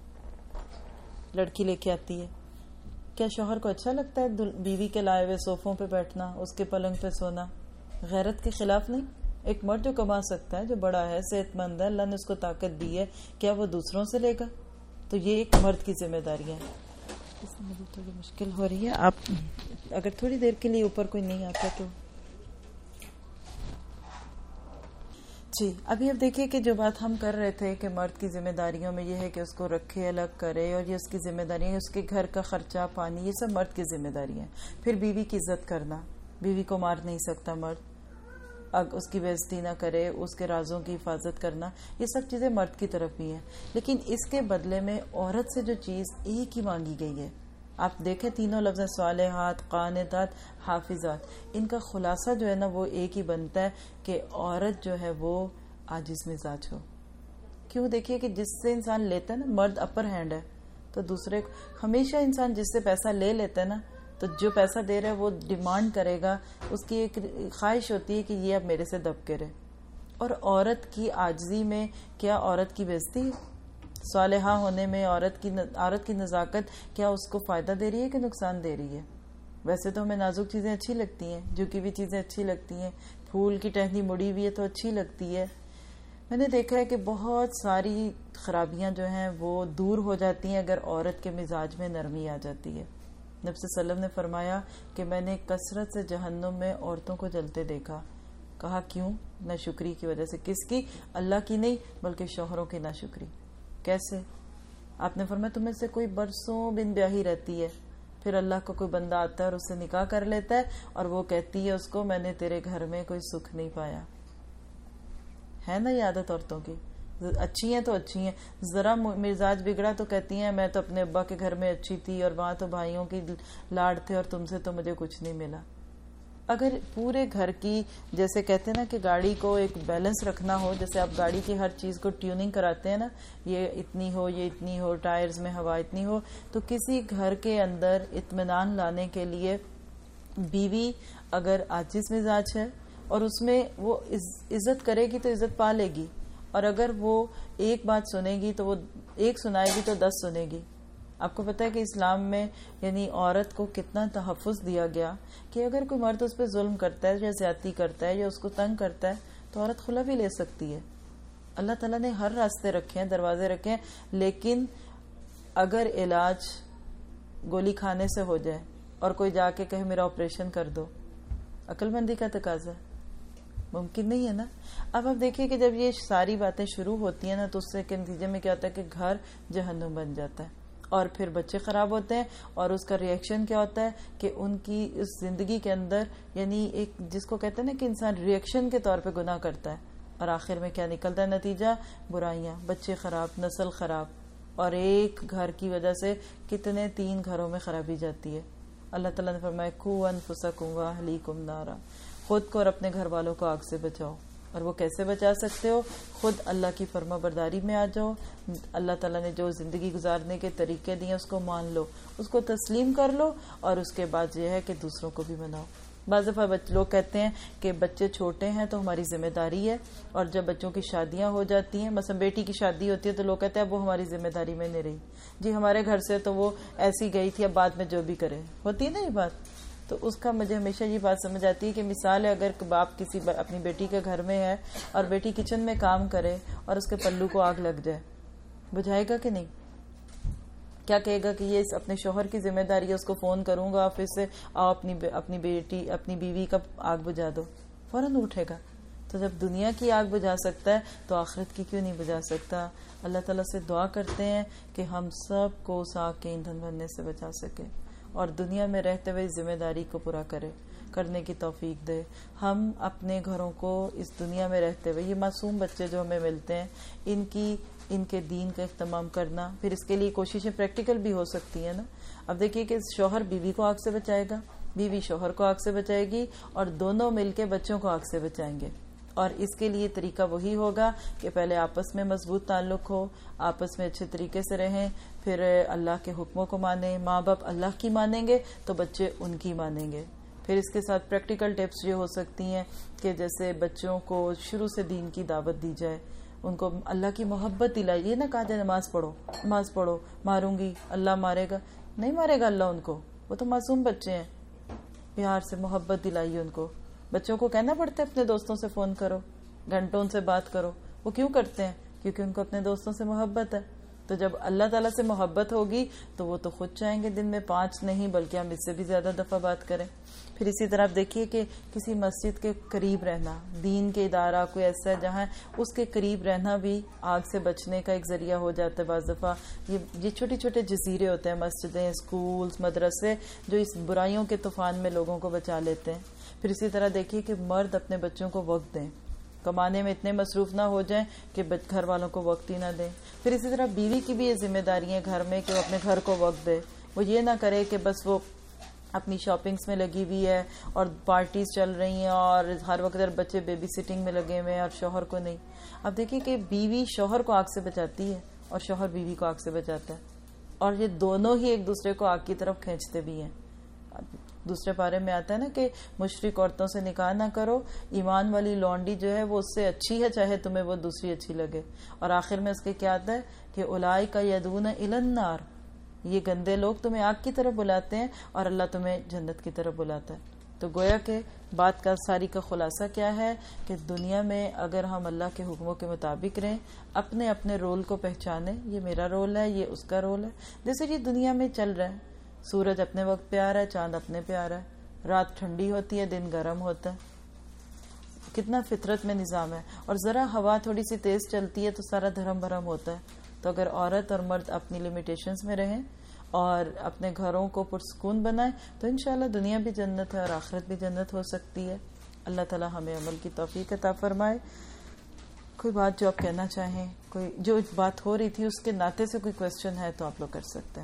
لڑکی لے کے آتی ہے. کیا شوہر کو اچھا لگتا ہے بیوی کے لائے ہوئے صوفوں پہ بیٹھنا، اس کے پلنگ پہ سونا؟ غیرت کے خلاف نہیں. ایک مرد جو کما سکتا ہے، جو بڑا ہے، صحت مند ہے، اللہ نے اس کو طاقت دی ہے، کیا وہ دوسروں سے لے گا؟ تو یہ ایک مرد کی ذمہ داری ہے. اس میں مجھے تھوڑی مشکل ہو رہی ہے، آپ اگر تھوڑی دیر کے لیے اوپر کوئی نہیں آتا تو جی. ابھی اب دیکھیے کہ جو بات ہم کر رہے تھے کہ مرد کی ذمہ داریوں میں یہ ہے کہ اس کو رکھے، الگ کرے، اور یہ اس کی ذمہ داری ہے، اس کے گھر کا خرچہ پانی، یہ سب مرد کی ذمہ داری ہے. پھر بیوی کی عزت کرنا، بیوی کو مار نہیں سکتا مرد، اس کی بے عزتی نہ کرے، اس کے رازوں کی حفاظت کرنا، یہ سب چیزیں مرد کی طرف بھی ہیں. لیکن اس کے بدلے میں عورت سے جو چیز ایک ہی مانگی گئی ہے، آپ دیکھیں تینوں لفظ صالحات، قانتات، حافظات، ان کا خلاصہ جو ہے نا وہ ایک ہی بنتا ہے کہ عورت جو ہے وہ عاجز مزاج ہو. کیوں؟ دیکھیے کہ جس سے انسان لیتا ہے نا، مرد اپر ہینڈ ہے، تو دوسرے ہمیشہ انسان جس سے پیسہ لے لیتا ہے نا، تو جو پیسہ دے رہا ہے وہ ڈیمانڈ کرے گا، اس کی ایک خواہش ہوتی ہے کہ یہ اب میرے سے دب کے رہے. اور عورت کی عاجزی میں کیا عورت کی بے عزتی ہے؟ صالحہ ہونے میں عورت کی عورت کی نزاکت کیا اس کو فائدہ دے رہی ہے کہ نقصان دے رہی ہے؟ ویسے تو ہمیں نازک چیزیں اچھی لگتی ہیں، جھکی ہوئی چیزیں اچھی لگتی ہیں، پھول کی ٹہنی مڑی ہوئی ہے تو اچھی لگتی ہے. میں نے دیکھا ہے کہ بہت ساری خرابیاں جو ہیں وہ دور ہو جاتی ہیں اگر عورت کے مزاج میں نرمی آ جاتی ہے. نبی صلی اللہ علیہ وسلم نے فرمایا کہ میں نے کثرت سے جہنم میں عورتوں کو جلتے دیکھا. کہا کیوں؟ ناشکری کی وجہ سے. کس کی؟ اللہ کی نہیں بلکہ شوہروں کی ناشکری. کیسے؟ آپ نے فرمایا تم میں سے کوئی برسوں بن بیاہی رہتی ہے، پھر اللہ کو کوئی بندہ آتا ہے اور اس سے نکاح کر لیتا ہے اور وہ کہتی ہے اس کو میں نے تیرے گھر میں کوئی سکھ نہیں پایا. ہے نا یہ عادت عورتوں کی؟ اچھی ہیں تو اچھی ہیں، ذرا مزاج بگڑا تو کہتی ہیں میں تو اپنے ابا کے گھر میں اچھی تھی اور وہاں تو بھائیوں کی لاڑ تھے اور تم سے تو مجھے کچھ نہیں ملا. اگر پورے گھر کی جیسے کہتے ہیں نا کہ گاڑی کو ایک بیلنس رکھنا ہو، جیسے آپ گاڑی کی ہر چیز کو ٹیوننگ کراتے ہیں نا، یہ اتنی ہو، یہ اتنی ہو، ٹائرز میں ہوا اتنی ہو، تو کسی گھر کے اندر اطمینان لانے کے لیے بیوی اگر عاجز مزاج ہے اور اس میں وہ عزت کرے گی تو عزت پا لے گی، اور اگر وہ ایک بات سنے گی تو وہ ایک سنائے گی تو دس سنے گی. آپ کو پتہ ہے کہ اسلام میں یعنی عورت کو کتنا تحفظ دیا گیا کہ اگر کوئی مرد اس پہ ظلم کرتا ہے یا زیادتی کرتا ہے یا اس کو تنگ کرتا ہے تو عورت خلا بھی لے سکتی ہے. اللہ تعالیٰ نے ہر راستے رکھے ہیں، دروازے رکھے ہیں، لیکن اگر علاج گولی کھانے سے ہو جائے اور کوئی جا کے کہے میرا آپریشن کر دو، عقل مندی کا تقاضا ہے، ممکن نہیں ہے نا. اب آپ دیکھیے کہ جب یہ ساری باتیں شروع ہوتی ہیں نا تو اس سے کے نتیجے میں کیا ہوتا ہے کہ گھر جہنم بن جاتا ہے اور پھر بچے خراب ہوتے ہیں، اور اس کا ریئیکشن کیا ہوتا ہے کہ ان کی اس زندگی کے اندر یعنی ایک جس کو کہتے ہیں نا کہ انسان ریئیکشن کے طور پہ گناہ کرتا ہے، اور آخر میں کیا نکلتا ہے نتیجہ؟ برائیاں، بچے خراب، نسل خراب، اور ایک گھر کی وجہ سے کتنے تین گھروں میں خرابی جاتی ہے. اللہ تعالیٰ نے فرمایا قوا انفسکم واہلیکم نارا، خود کو اور اپنے گھر والوں کو آگ سے بچاؤ. اور وہ کیسے بچا سکتے ہو؟ خود اللہ کی فرما برداری میں آ جاؤ، اللہ تعالیٰ نے جو زندگی گزارنے کے طریقے دیے اس کو مان لو، اس کو تسلیم کر لو، اور اس کے بعد یہ ہے کہ دوسروں کو بھی مناؤ. بعض دفعہ لوگ کہتے ہیں کہ بچے چھوٹے ہیں تو ہماری ذمہ داری ہے، اور جب بچوں کی شادیاں ہو جاتی ہیں، مثلا بیٹی کی شادی ہوتی ہے تو لوگ کہتے ہیں اب وہ ہماری ذمہ داری میں نہیں رہی، جی ہمارے گھر سے تو وہ ایسی گئی تھی، اب بعد میں جو بھی کرے. ہوتی ہے نا یہ بات. تو اس کا مجھے ہمیشہ یہ بات سمجھ آتی ہے کہ مثال ہے اگر باپ کسی اپنی بیٹی کے گھر میں ہے اور بیٹی کچن میں کام کرے اور اس کے پلو کو آگ لگ جائے، بجھائے گا کہ نہیں؟ کیا کہے گا کہ یہ اپنے شوہر کی ذمہ داری ہے، اس کو فون کروں گا آفس سے، آؤ اپنی اپنی بیٹی اپنی بیوی کا آگ بجھا دو، فوراً اٹھے گا. تو جب دنیا کی آگ بجھا سکتا ہے تو آخرت کی کیوں نہیں بجھا سکتا؟ اللہ تعالیٰ سے دعا کرتے ہیں کہ ہم سب کو اس آگ کے ایندھن بننے سے بچا سکے اور دنیا میں رہتے ہوئے ذمہ داری کو پورا کرے کرنے کی توفیق دے. ہم اپنے گھروں کو اس دنیا میں رہتے ہوئے، یہ معصوم بچے جو ہمیں ملتے ہیں، ان کی ان کے دین کا اہتمام کرنا، پھر اس کے لیے کوششیں پریکٹیکل بھی ہو سکتی ہیں نا. اب دیکھیے کہ شوہر بیوی کو آگ سے بچائے گا، بیوی شوہر کو آگ سے بچائے گی، اور دونوں مل کے بچوں کو آگ سے بچائیں گے. اور اس کے لیے طریقہ وہی ہوگا کہ پہلے آپس میں مضبوط تعلق ہو، آپس میں اچھے طریقے سے رہیں، پھر اللہ کے حکموں کو مانیں. ماں باپ اللہ کی مانیں گے تو بچے ان کی مانیں گے. پھر اس کے ساتھ پریکٹیکل ٹپس یہ ہو سکتی ہیں کہ جیسے بچوں کو شروع سے دین کی دعوت دی جائے، ان کو اللہ کی محبت دلائی. یہ نہ کہا جائے نماز پڑھو نماز پڑھو، ماروں گی اللہ مارے گا، نہیں مارے گا اللہ ان کو، وہ تو معصوم بچے ہیں. پیار سے محبت دلائیے ان کو. بچوں کو کہنا پڑتا ہے اپنے دوستوں سے فون کرو، گھنٹوں سے بات کرو. وہ کیوں کرتے ہیں؟ کیونکہ ان کو اپنے دوستوں سے محبت ہے. تو جب اللہ تعالیٰ سے محبت ہوگی تو وہ تو خود چاہیں گے دن میں پانچ نہیں بلکہ ہم اس سے بھی زیادہ دفعہ بات کریں. پھر اسی طرح آپ دیکھیے کہ کسی مسجد کے قریب رہنا، دین کے ادارہ کوئی ایسا ہے جہاں اس کے قریب رہنا بھی آگ سے بچنے کا ایک ذریعہ ہو جاتا ہے. بعض دفعہ یہ یہ چھوٹے چھوٹے جزیرے ہوتے ہیں، مسجدیں، اسکولز، مدرسے، جو اس برائیوں کے طوفان میں لوگوں کو بچا لیتے ہیں. پھر اسی طرح دیکھیے کہ مرد اپنے بچوں کو وقت دیں، کمانے میں اتنے مصروف نہ ہو جائیں کہ گھر والوں کو وقت ہی نہ دیں. پھر اسی طرح بیوی کی بھی یہ ذمہ داری ہے گھر میں کہ وہ اپنے گھر کو وقت دے. وہ یہ نہ کرے کہ بس وہ اپنی شاپنگز میں لگی ہوئی ہے اور پارٹیز چل رہی ہیں اور ہر وقت بچے بیبی سٹنگ میں لگے ہوئے ہیں اور شوہر کو نہیں. اب دیکھیے کہ بیوی شوہر کو آگ سے بچاتی ہے اور شوہر بیوی کو آگ سے بچاتا ہے، اور یہ دونوں ہی ایک دوسرے کو آگ کی طرف کھینچتے بھی ہیں. دوسرے پارے میں آتا ہے نا کہ مشرک عورتوں سے نکاح نہ کرو، ایمان والی لونڈی جو ہے وہ اس سے اچھی ہے چاہے تمہیں وہ دوسری اچھی لگے. اور آخر میں اس کے کیا آتا ہے کہ اولئک یدعون الی النار، یہ گندے لوگ تمہیں آگ کی طرف بلاتے ہیں اور اللہ تمہیں جنت کی طرف بلاتا ہے. تو گویا کہ بات کا ساری کا خلاصہ کیا ہے کہ دنیا میں اگر ہم اللہ کے حکموں کے مطابق رہیں، اپنے اپنے رول کو پہچانیں، یہ میرا رول ہے، یہ اس کا رول ہے. جیسے یہ دنیا میں چل رہا ہے، سورج اپنے وقت پہ آ رہا ہے، چاند اپنے پہ آ رہا ہے، رات ٹھنڈی ہوتی ہے، دن گرم ہوتا ہے. کتنا فطرت میں نظام ہے. اور ذرا ہوا تھوڑی سی تیز چلتی ہے تو سارا دھرم بھرم ہوتا ہے. تو اگر عورت اور مرد اپنی لمیٹیشنز میں رہیں اور اپنے گھروں کو پرسکون بنائیں تو انشاءاللہ دنیا بھی جنت ہے اور آخرت بھی جنت ہو سکتی ہے. اللہ تعالی ہمیں عمل کی توفیق عطا فرمائے. کوئی بات جو آپ کہنا چاہیں، کوئی جو بات ہو رہی تھی اس کے ناطے سے کوئی کوشچن ہے تو آپ لوگ کر سکتے ہیں.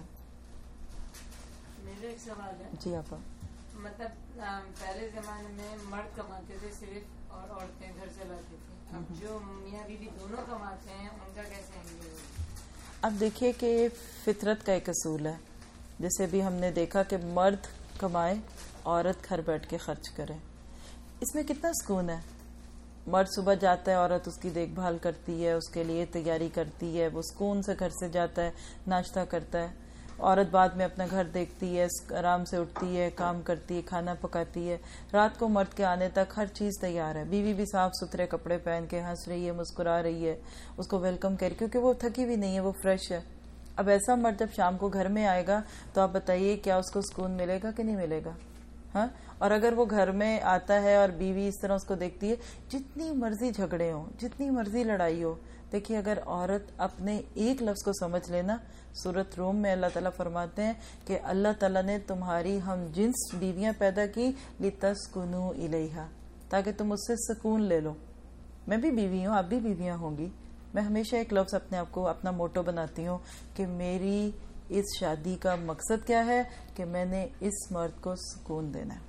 میرا ایک سوال ہے. جی آپ. مطلب پہلے زمانے میں مرد کماتے تھے صرف اور عورتیں گھر چلاتی تھیں، اب جو میاں بیوی دونوں کماتے ہیں ان کا کیسے ہینڈل ہوگا؟ اب دیکھیے کہ فطرت کا ایک اصول ہے. جیسے بھی ہم نے دیکھا کہ مرد کمائے عورت گھر بیٹھ کے خرچ کرے. اس میں کتنا سکون ہے. مرد صبح جاتا ہے, عورت اس کی دیکھ بھال کرتی ہے, اس کے لیے تیاری کرتی ہے, وہ سکون سے گھر سے جاتا ہے, ناشتہ کرتا ہے. عورت بعد میں اپنا گھر دیکھتی ہے, آرام سے اٹھتی ہے, کام کرتی ہے, کھانا پکاتی ہے. رات کو مرد کے آنے تک ہر چیز تیار ہے. بیوی بھی صاف ستھرے کپڑے پہن کے ہنس رہی ہے, مسکرا رہی ہے, اس کو ویلکم کر, کیونکہ وہ تھکی بھی نہیں ہے, وہ فریش ہے. اب ایسا مرد جب شام کو گھر میں آئے گا تو آپ بتائیے کیا اس کو سکون ملے گا کہ نہیں ملے گا؟ ہاں. اور اگر وہ گھر میں آتا ہے اور بیوی اس طرح اس کو دیکھتی ہے, جتنی مرضی جھگڑے ہوں, جتنی مرضی لڑائی ہو, دیکھیے اگر عورت اپنے ایک لفظ کو سمجھ لینا, سورۃ روم میں اللہ تعالیٰ فرماتے ہیں کہ اللہ تعالیٰ نے تمہاری ہم جنس بیویاں پیدا کی لِتَسْكُنُوا إِلَيْهَا, تاکہ تم اس سے سکون لے لو. میں بھی بیوی ہوں, آپ بھی بیویاں ہوں گی. میں ہمیشہ ایک لفظ اپنے آپ کو اپنا موٹو بناتی ہوں کہ میری اس شادی کا مقصد کیا ہے, کہ میں نے اس مرد کو سکون دینا ہے.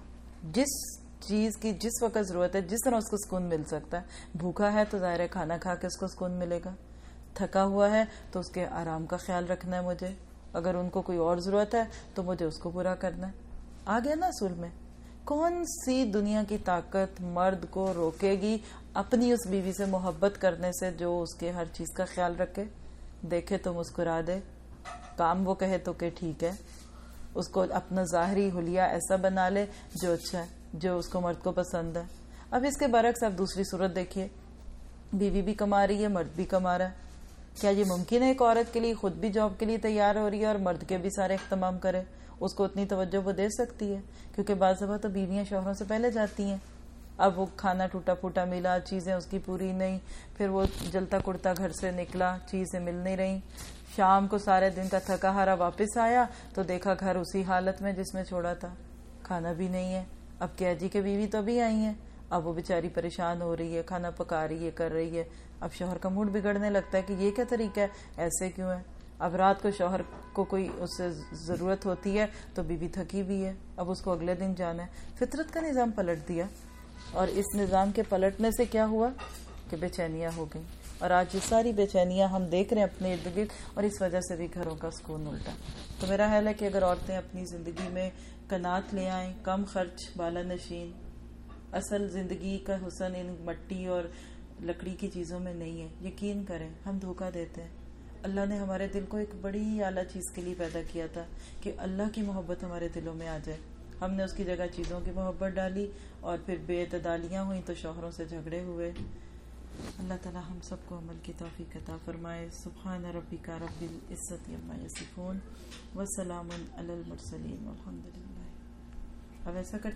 جس چیز کی جس وقت ضرورت ہے, جس طرح اس کو سکون مل سکتا ہے. بھوکا ہے تو ظاہر ہے کھانا کھا کے اس کو سکون ملے گا. تھکا ہوا ہے تو اس کے آرام کا خیال رکھنا ہے مجھے. اگر ان کو کوئی اور ضرورت ہے تو مجھے اس کو پورا کرنا ہے. آ گیا نا اصول میں. کون سی دنیا کی طاقت مرد کو روکے گی اپنی اس بیوی سے محبت کرنے سے جو اس کے ہر چیز کا خیال رکھے, دیکھے تو مسکرا دے, کام وہ کہے تو کہ ٹھیک ہے, اس کو اپنا ظاہری حلیہ ایسا بنا لے جو اچھا ہے, جو اس کو مرد کو پسند ہے. اب اس کے برعکس آپ دوسری صورت دیکھیے, بیوی بھی کما رہی ہے, مرد بھی کما رہا ہے. کیا یہ ممکن ہے ایک عورت کے لیے خود بھی جاب کے لیے تیار ہو رہی ہے اور مرد کے بھی سارے اہتمام کرے؟ اس کو اتنی توجہ وہ دے سکتی ہے, کیونکہ بعض دفعہ تو بیویاں شوہروں سے پہلے جاتی ہیں. اب وہ کھانا ٹوٹا پھوٹا ملا, چیزیں اس کی پوری نہیں, پھر وہ جلتا کڑتا گھر سے نکلا, چیزیں مل نہیں رہی. شام کو سارے دن کا تھکا ہارا واپس آیا تو دیکھا گھر اسی حالت میں جس میں چھوڑا تھا, کھانا بھی نہیں ہے. اب کیا جی کہ بیوی تو بھی آئی ہیں, اب وہ بیچاری پریشان ہو رہی ہے, کھانا پکا رہی ہے, کر رہی ہے. اب شوہر کا موڈ بگڑنے لگتا ہے کہ یہ کیا طریقہ ہے, ایسے کیوں ہے. اب رات کو شوہر کو کوئی اس سے ضرورت ہوتی ہے تو بیوی تھکی بھی ہے, اب اس کو اگلے دن جانا ہے. فطرت کا نظام پلٹ دیا, اور اس نظام کے پلٹنے سے کیا ہوا کہ بے چینیاں ہو گئیں. اور آج یہ ساری بے چینیاں ہم دیکھ رہے ہیں اپنے ارد گرد, اور اس وجہ سے بھی گھروں کا سکون الٹا. تو میرا خیال ہے کہ اگر عورتیں اپنی زندگی میں کنات لے آئیں, کم خرچ, بالا نشین, اصل زندگی کا حسن ان مٹی اور لکڑی کی چیزوں میں نہیں ہے. یقین کریں ہم دھوکہ دیتے ہیں. اللہ نے ہمارے دل کو ایک بڑی اعلیٰ چیز کے لیے پیدا کیا تھا کہ اللہ کی محبت ہمارے دلوں میں آ جائے. ہم نے اس کی جگہ چیزوں کی محبت ڈالی, اور پھر بے اعتدالیاں ہوئیں تو شوہروں سے جھگڑے ہوئے. اللہ تعالی ہم سب کو عمل کی توفیق عطا فرمائے. سبحان ربک رب العزت عما یصفون وسلام علی المرسلین والحمد للہ. اب ایسا کرتے